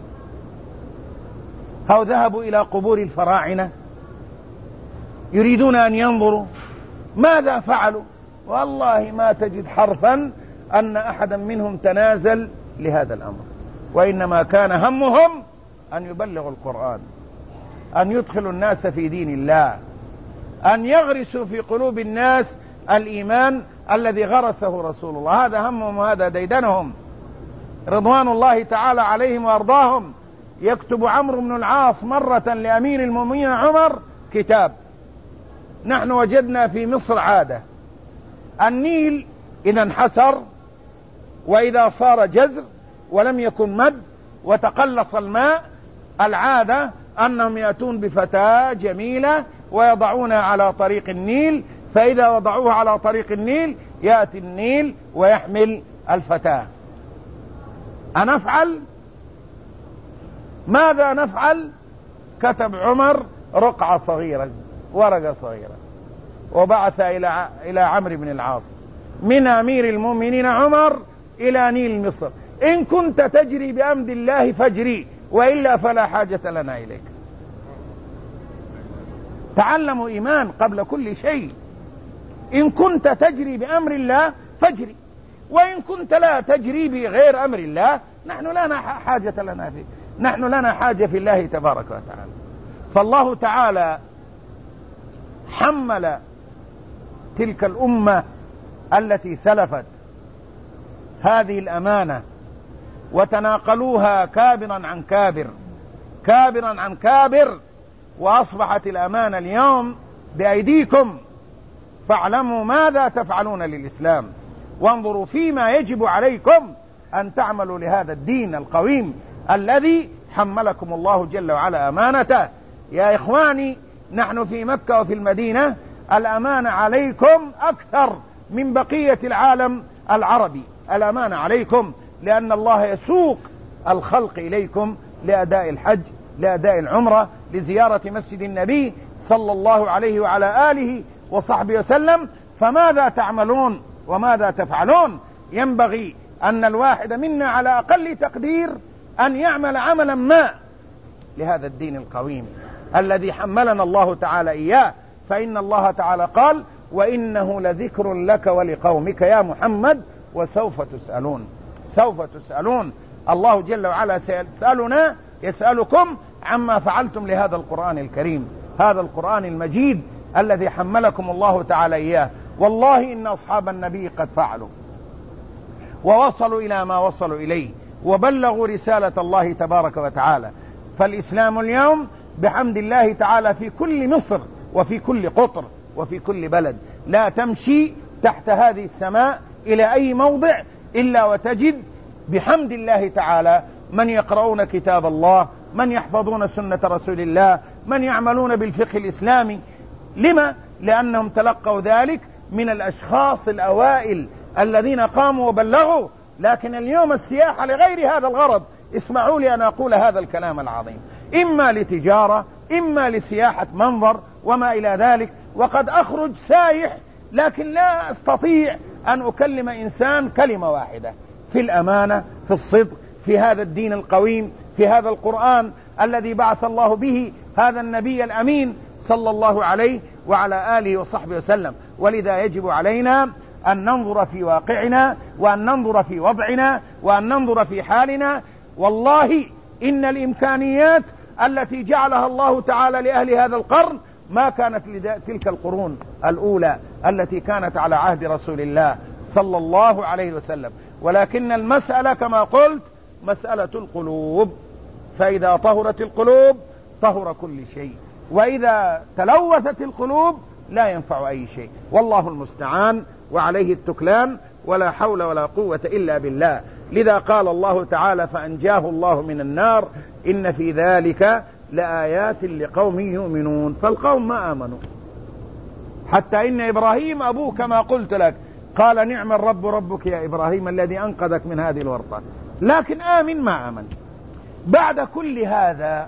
أو ذهبوا إلى قبور الفراعنة؟ يريدون أن ينظروا ماذا فعلوا. والله ما تجد حرفا أن أحدا منهم تنازل لهذا الأمر، وإنما كان همهم أن يبلغوا القرآن، أن يدخلوا الناس في دين الله، أن يغرسوا في قلوب الناس الإيمان الذي غرسه رسول الله. هذا همهم وهذا ديدنهم رضوان الله تعالى عليهم وأرضاهم. يكتب عمرو بن العاص مرة لأمير المؤمنين عمر كتاب: نحن وجدنا في مصر عادة، النيل إذا انحسر وإذا صار جزر ولم يكن مد وتقلص الماء، العادة أنهم يأتون بفتاة جميلة ويضعونها على طريق النيل، فإذا وضعوها على طريق النيل يأتي النيل ويحمل الفتاة. أنفعل؟ ماذا نفعل؟ كتب عمر رقعة صغيرة، ورقة صغيرة، وبعث إلى إلى عمرو بن العاص من أمير المؤمنين عمر إلى نيل مصر: إن كنت تجري بأمر الله فاجري، وإلا فلا حاجة لنا إليك. تعلموا إيمان قبل كل شيء. إن كنت تجري بأمر الله فاجري، وإن كنت لا تجري بغير أمر الله نحن لنا حاجة لنا فيه، نحن لنا حاجة في الله تبارك وتعالى. فالله تعالى حمل تلك الأمة التي سلفت هذه الأمانة وتناقلوها كابرا عن كابر كابرا عن كابر، وأصبحت الأمانة اليوم بأيديكم، فاعلموا ماذا تفعلون للإسلام، وانظروا فيما يجب عليكم أن تعملوا لهذا الدين القويم الذي حملكم الله جل وعلا أمانته. يا إخواني، نحن في مكة وفي المدينة الأمانة عليكم أكثر من بقية العالم العربي. الأمانة عليكم لأن الله يسوق الخلق إليكم لأداء الحج، لأداء العمرة، لزيارة مسجد النبي صلى الله عليه وعلى آله وصحبه وسلم. فماذا تعملون وماذا تفعلون؟ ينبغي أن الواحد منا على أقل تقدير أن يعمل عملا ما لهذا الدين القويم الذي حملنا الله تعالى إياه. فإن الله تعالى قال: وإنه لذكر لك ولقومك يا محمد وسوف تسألون. سوف تسألون. الله جل وعلا سيسألنا، يسألكم عما فعلتم لهذا القرآن الكريم، هذا القرآن المجيد الذي حملكم الله تعالى إياه. والله إن أصحاب النبي قد فعلوا ووصلوا إلى ما وصلوا إليه وبلغوا رسالة الله تبارك وتعالى. فالإسلام اليوم بحمد الله تعالى في كل مصر وفي كل قطر وفي كل بلد. لا تمشي تحت هذه السماء إلى أي موضع إلا وتجد بحمد الله تعالى من يقرؤون كتاب الله، من يحفظون سنة رسول الله، من يعملون بالفقه الإسلامي. لما؟ لأنهم تلقوا ذلك من الأشخاص الأوائل الذين قاموا وبلغوا. لكن اليوم السياحة لغير هذا الغرض. اسمعوا لي أن أقول هذا الكلام العظيم: إما لتجارة، إما لسياحة منظر وما إلى ذلك. وقد أخرج سايح لكن لا أستطيع أن أكلم إنسان كلمة واحدة في الأمانة، في الصدق، في هذا الدين القويم، في هذا القرآن الذي بعث الله به هذا النبي الأمين صلى الله عليه وعلى آله وصحبه وسلم. ولذا يجب علينا أن ننظر في واقعنا، وأن ننظر في وضعنا، وأن ننظر في حالنا. والله إن الإمكانيات التي جعلها الله تعالى لأهل هذا القرن ما كانت لتلك القرون الأولى التي كانت على عهد رسول الله صلى الله عليه وسلم. ولكن المسألة كما قلت مسألة القلوب، فإذا طهرت القلوب طهر كل شيء، وإذا تلوثت القلوب لا ينفع أي شيء. والله المستعان وعليه التكلان، ولا حول ولا قوة إلا بالله. لذا قال الله تعالى: فأنجاه الله من النار إن في ذلك لآيات لقوم يؤمنون. فالقوم ما آمنوا، حتى إن إبراهيم أبوه كما قلت لك قال: نعم الرب ربك يا إبراهيم الذي أنقذك من هذه الورطة. لكن آمن ما آمن. بعد كل هذا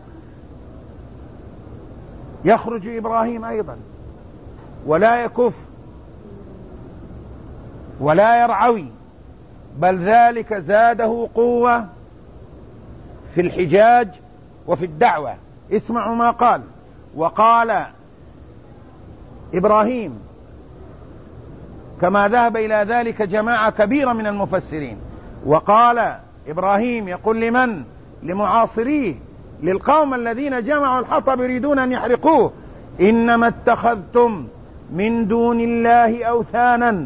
يخرج إبراهيم أيضا ولا يكف، ولا يرعوي، بل ذلك زاده قوة في الحجاج وفي الدعوة. اسمعوا ما قال. وقال إبراهيم، كما ذهب إلى ذلك جماعة كبيرة من المفسرين، وقال إبراهيم يقول لمن؟ لمعاصريه، للقوم الذين جمعوا الحطب يريدون أن يحرقوه: إنما اتخذتم من دون الله أوثانا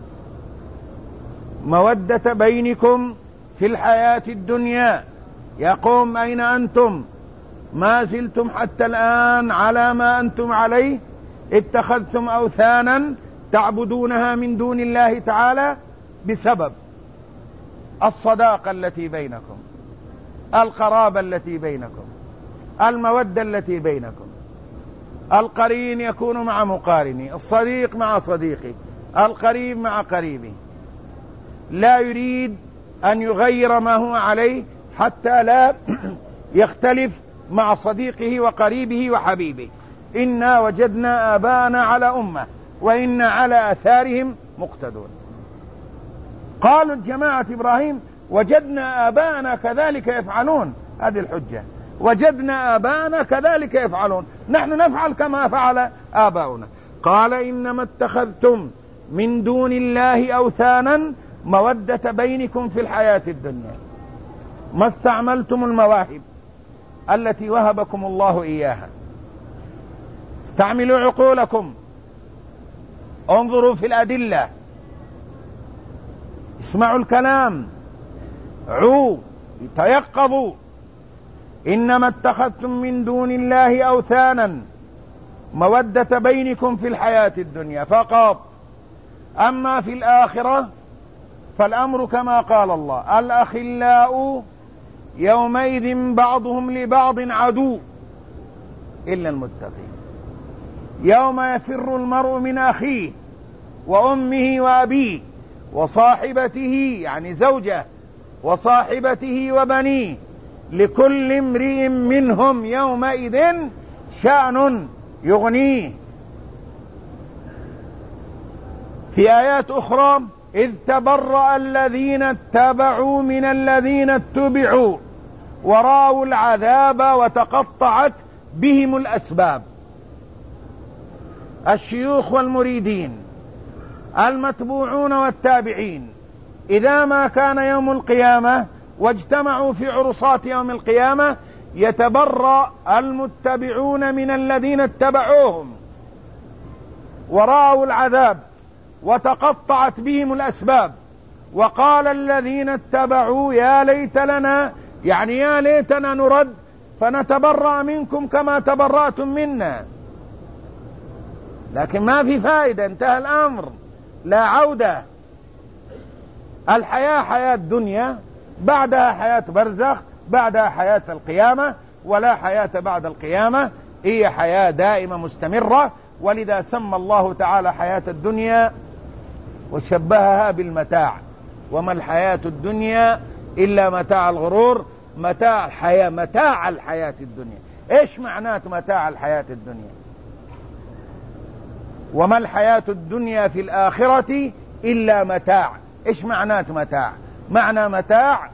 مودة بينكم في الحياة الدنيا. يا قوم أين أنتم؟ ما زلتم حتى الآن على ما أنتم عليه؟ اتخذتم أوثانا تعبدونها من دون الله تعالى بسبب الصداقة التي بينكم، القرابة التي بينكم، المودة التي بينكم. القرين يكون مع مقارنه، الصديق مع صديقه، القريب مع قريبه. لا يريد أن يغير ما هو عليه حتى لا يختلف مع صديقه وقريبه وحبيبه. إنا وجدنا آباءنا على أمة وإنا على آثارهم مقتدون. قالوا الجماعة إبراهيم: وجدنا آباءنا كذلك يفعلون. هذه الحجة، وجدنا آباءنا كذلك يفعلون، نحن نفعل كما فعل آباؤنا. قال: إنما اتخذتم من دون الله أوثانا مودة بينكم في الحياة الدنيا. ما استعملتم المواهب التي وهبكم الله إياها. استعملوا عقولكم، انظروا في الأدلة، اسمعوا الكلام، عوا، تيقظوا. إنما اتخذتم من دون الله أوثانا مودة بينكم في الحياة الدنيا فقط، أما في الآخرة فالأمر كما قال الله: الأخلاء يومئذ بعضهم لبعض عدو إلا المتقين. يوم يفر المرء من أخيه وأمه وأبيه وصاحبته، يعني زوجه، وصاحبته وبنيه، لكل امرئ منهم يومئذ شأن يغنيه. في آيات أخرى: إذ تبرأ الذين اتبعوا من الذين اتبعوا ورأوا العذاب وتقطعت بهم الأسباب. الشيوخ والمريدين، المتبوعون والتابعين، إذا ما كان يوم القيامة واجتمعوا في عرصات يوم القيامة يتبرأ المتبعون من الذين اتبعوهم ورأوا العذاب وتقطعت بهم الأسباب. وقال الذين اتبعوا: يا ليت لنا، يعني يا ليتنا نرد فنتبرأ منكم كما تبرأتم منا. لكن ما في فائدة، انتهى الأمر، لا عودة. الحياة حياة دنيا، بعدها حياة برزخ، بعدها حياة القيامة، ولا حياة بعد القيامة، هي حياة دائمة مستمرة. ولذا سمى الله تعالى حياة الدنيا وشبهها بالمتاع: وما الحياة الدنيا إلا متاع الغرور. متاع الحياة، متاع الحياة الدنيا. إيش معنات متاع الحياة الدنيا؟ وما الحياة الدنيا في الآخرة إلا متاع. إيش معنات متاع؟ معنى متاع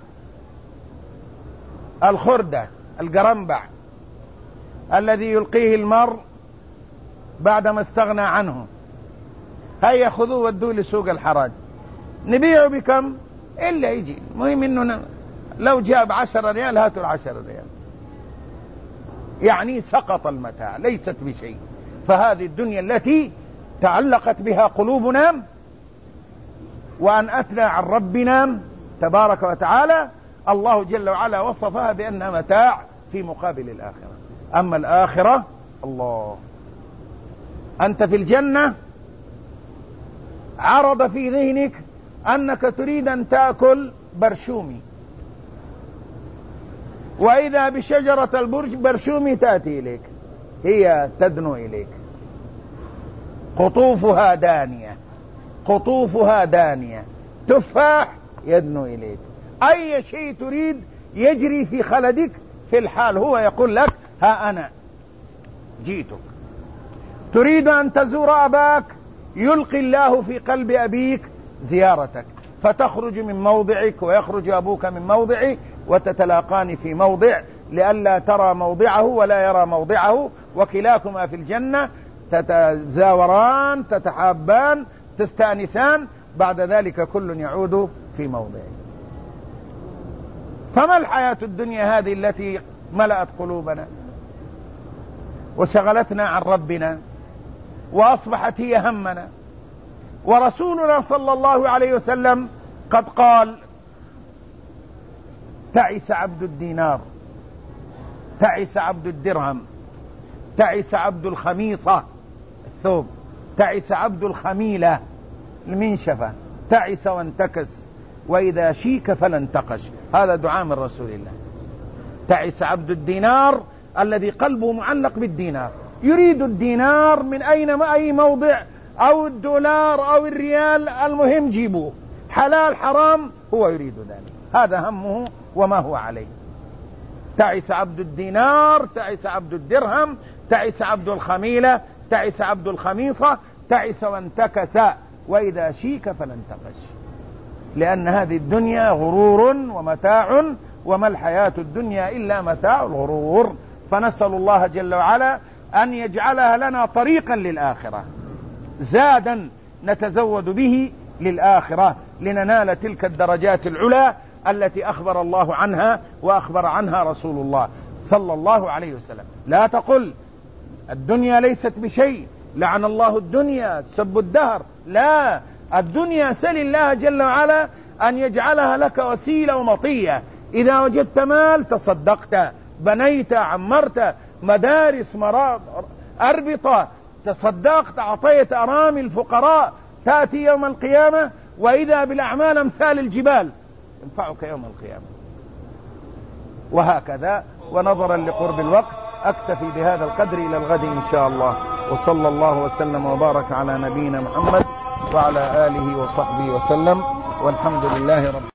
الخردة، القرنبع الذي يلقيه المرء بعدما استغنى عنه. هيا خذوه ودوه لسوق الحراج، نبيعه بكم؟ إلا يجي، المهم إنه لو جاب عشر ريال هاتوا العشر ريال. يعني سقط المتاع، ليست بشيء. فهذه الدنيا التي تعلقت بها قلوبنا وأن أثنى عن ربنا تبارك وتعالى، الله جل وعلا وصفها بأنها متاع في مقابل الآخرة. أما الآخرة، الله، أنت في الجنة عرض في ذهنك أنك تريد أن تأكل برشومي، وإذا بشجرة البرشومي تأتي إليك، هي تدنو إليك، قطوفها دانية، قطوفها دانية، تفاح يدنو إليك. أي شيء تريد يجري في خلدك في الحال، هو يقول لك: ها أنا جيتك. تريد أن تزور أباك، يلقي الله في قلب أبيك زيارتك، فتخرج من موضعك ويخرج أبوك من موضعه وتتلاقان في موضع لئلا ترى موضعه ولا يرى موضعه، وكلاكما في الجنة، تتزاوران، تتحابان، تستأنسان، بعد ذلك كل يعود في موضعه. فما الحياة الدنيا هذه التي ملأت قلوبنا وشغلتنا عن ربنا وأصبحت هي همنا؟ ورسولنا صلى الله عليه وسلم قد قال: تعس عبد الدينار، تعس عبد الدرهم، تعس عبد الخميصة الثوب، تعس عبد الخميلة المنشفة، تعس وانتكس، وإذا شيك فلا انتقش. هذا دعاء من رسول الله. تعس عبد الدينار الذي قلبه معلق بالدينار، يريد الدينار من أين ما أي موضع، أو الدولار أو الريال، المهم جيبوه، حلال حرام هو يريد ذلك، هذا همه وما هو عليه. تعس عبد الدينار، تعس عبد الدرهم، تعس عبد الخميلة، تعس عبد الخميصة، تعس وانتكس، وإذا شيك فلا انتقش. لأن هذه الدنيا غرور ومتاع، وما الحياة الدنيا إلا متاع الغرور. فنسأل الله جل وعلا أن يجعلها لنا طريقا للآخرة، زادا نتزود به للآخرة، لننال تلك الدرجات العلى التي أخبر الله عنها وأخبر عنها رسول الله صلى الله عليه وسلم. لا تقل الدنيا ليست بشيء، لعن الله الدنيا، تسب الدهر. لا، الدنيا سل الله جل وعلا أن يجعلها لك وسيلة ومطية. إذا وجدت مال تصدقت، بنيت، عمرت مدارس، مراد، أربطة، تصدقت، أعطيت أرامي الفقراء، تأتي يوم القيامة وإذا بالأعمال أمثال الجبال ينفعك يوم القيامة. وهكذا. ونظرا لقرب الوقت أكتفي بهذا القدر إلى الغد إن شاء الله. وصلى الله وسلم وبارك على نبينا محمد وعلى آله وصحبه وسلم، والحمد لله رب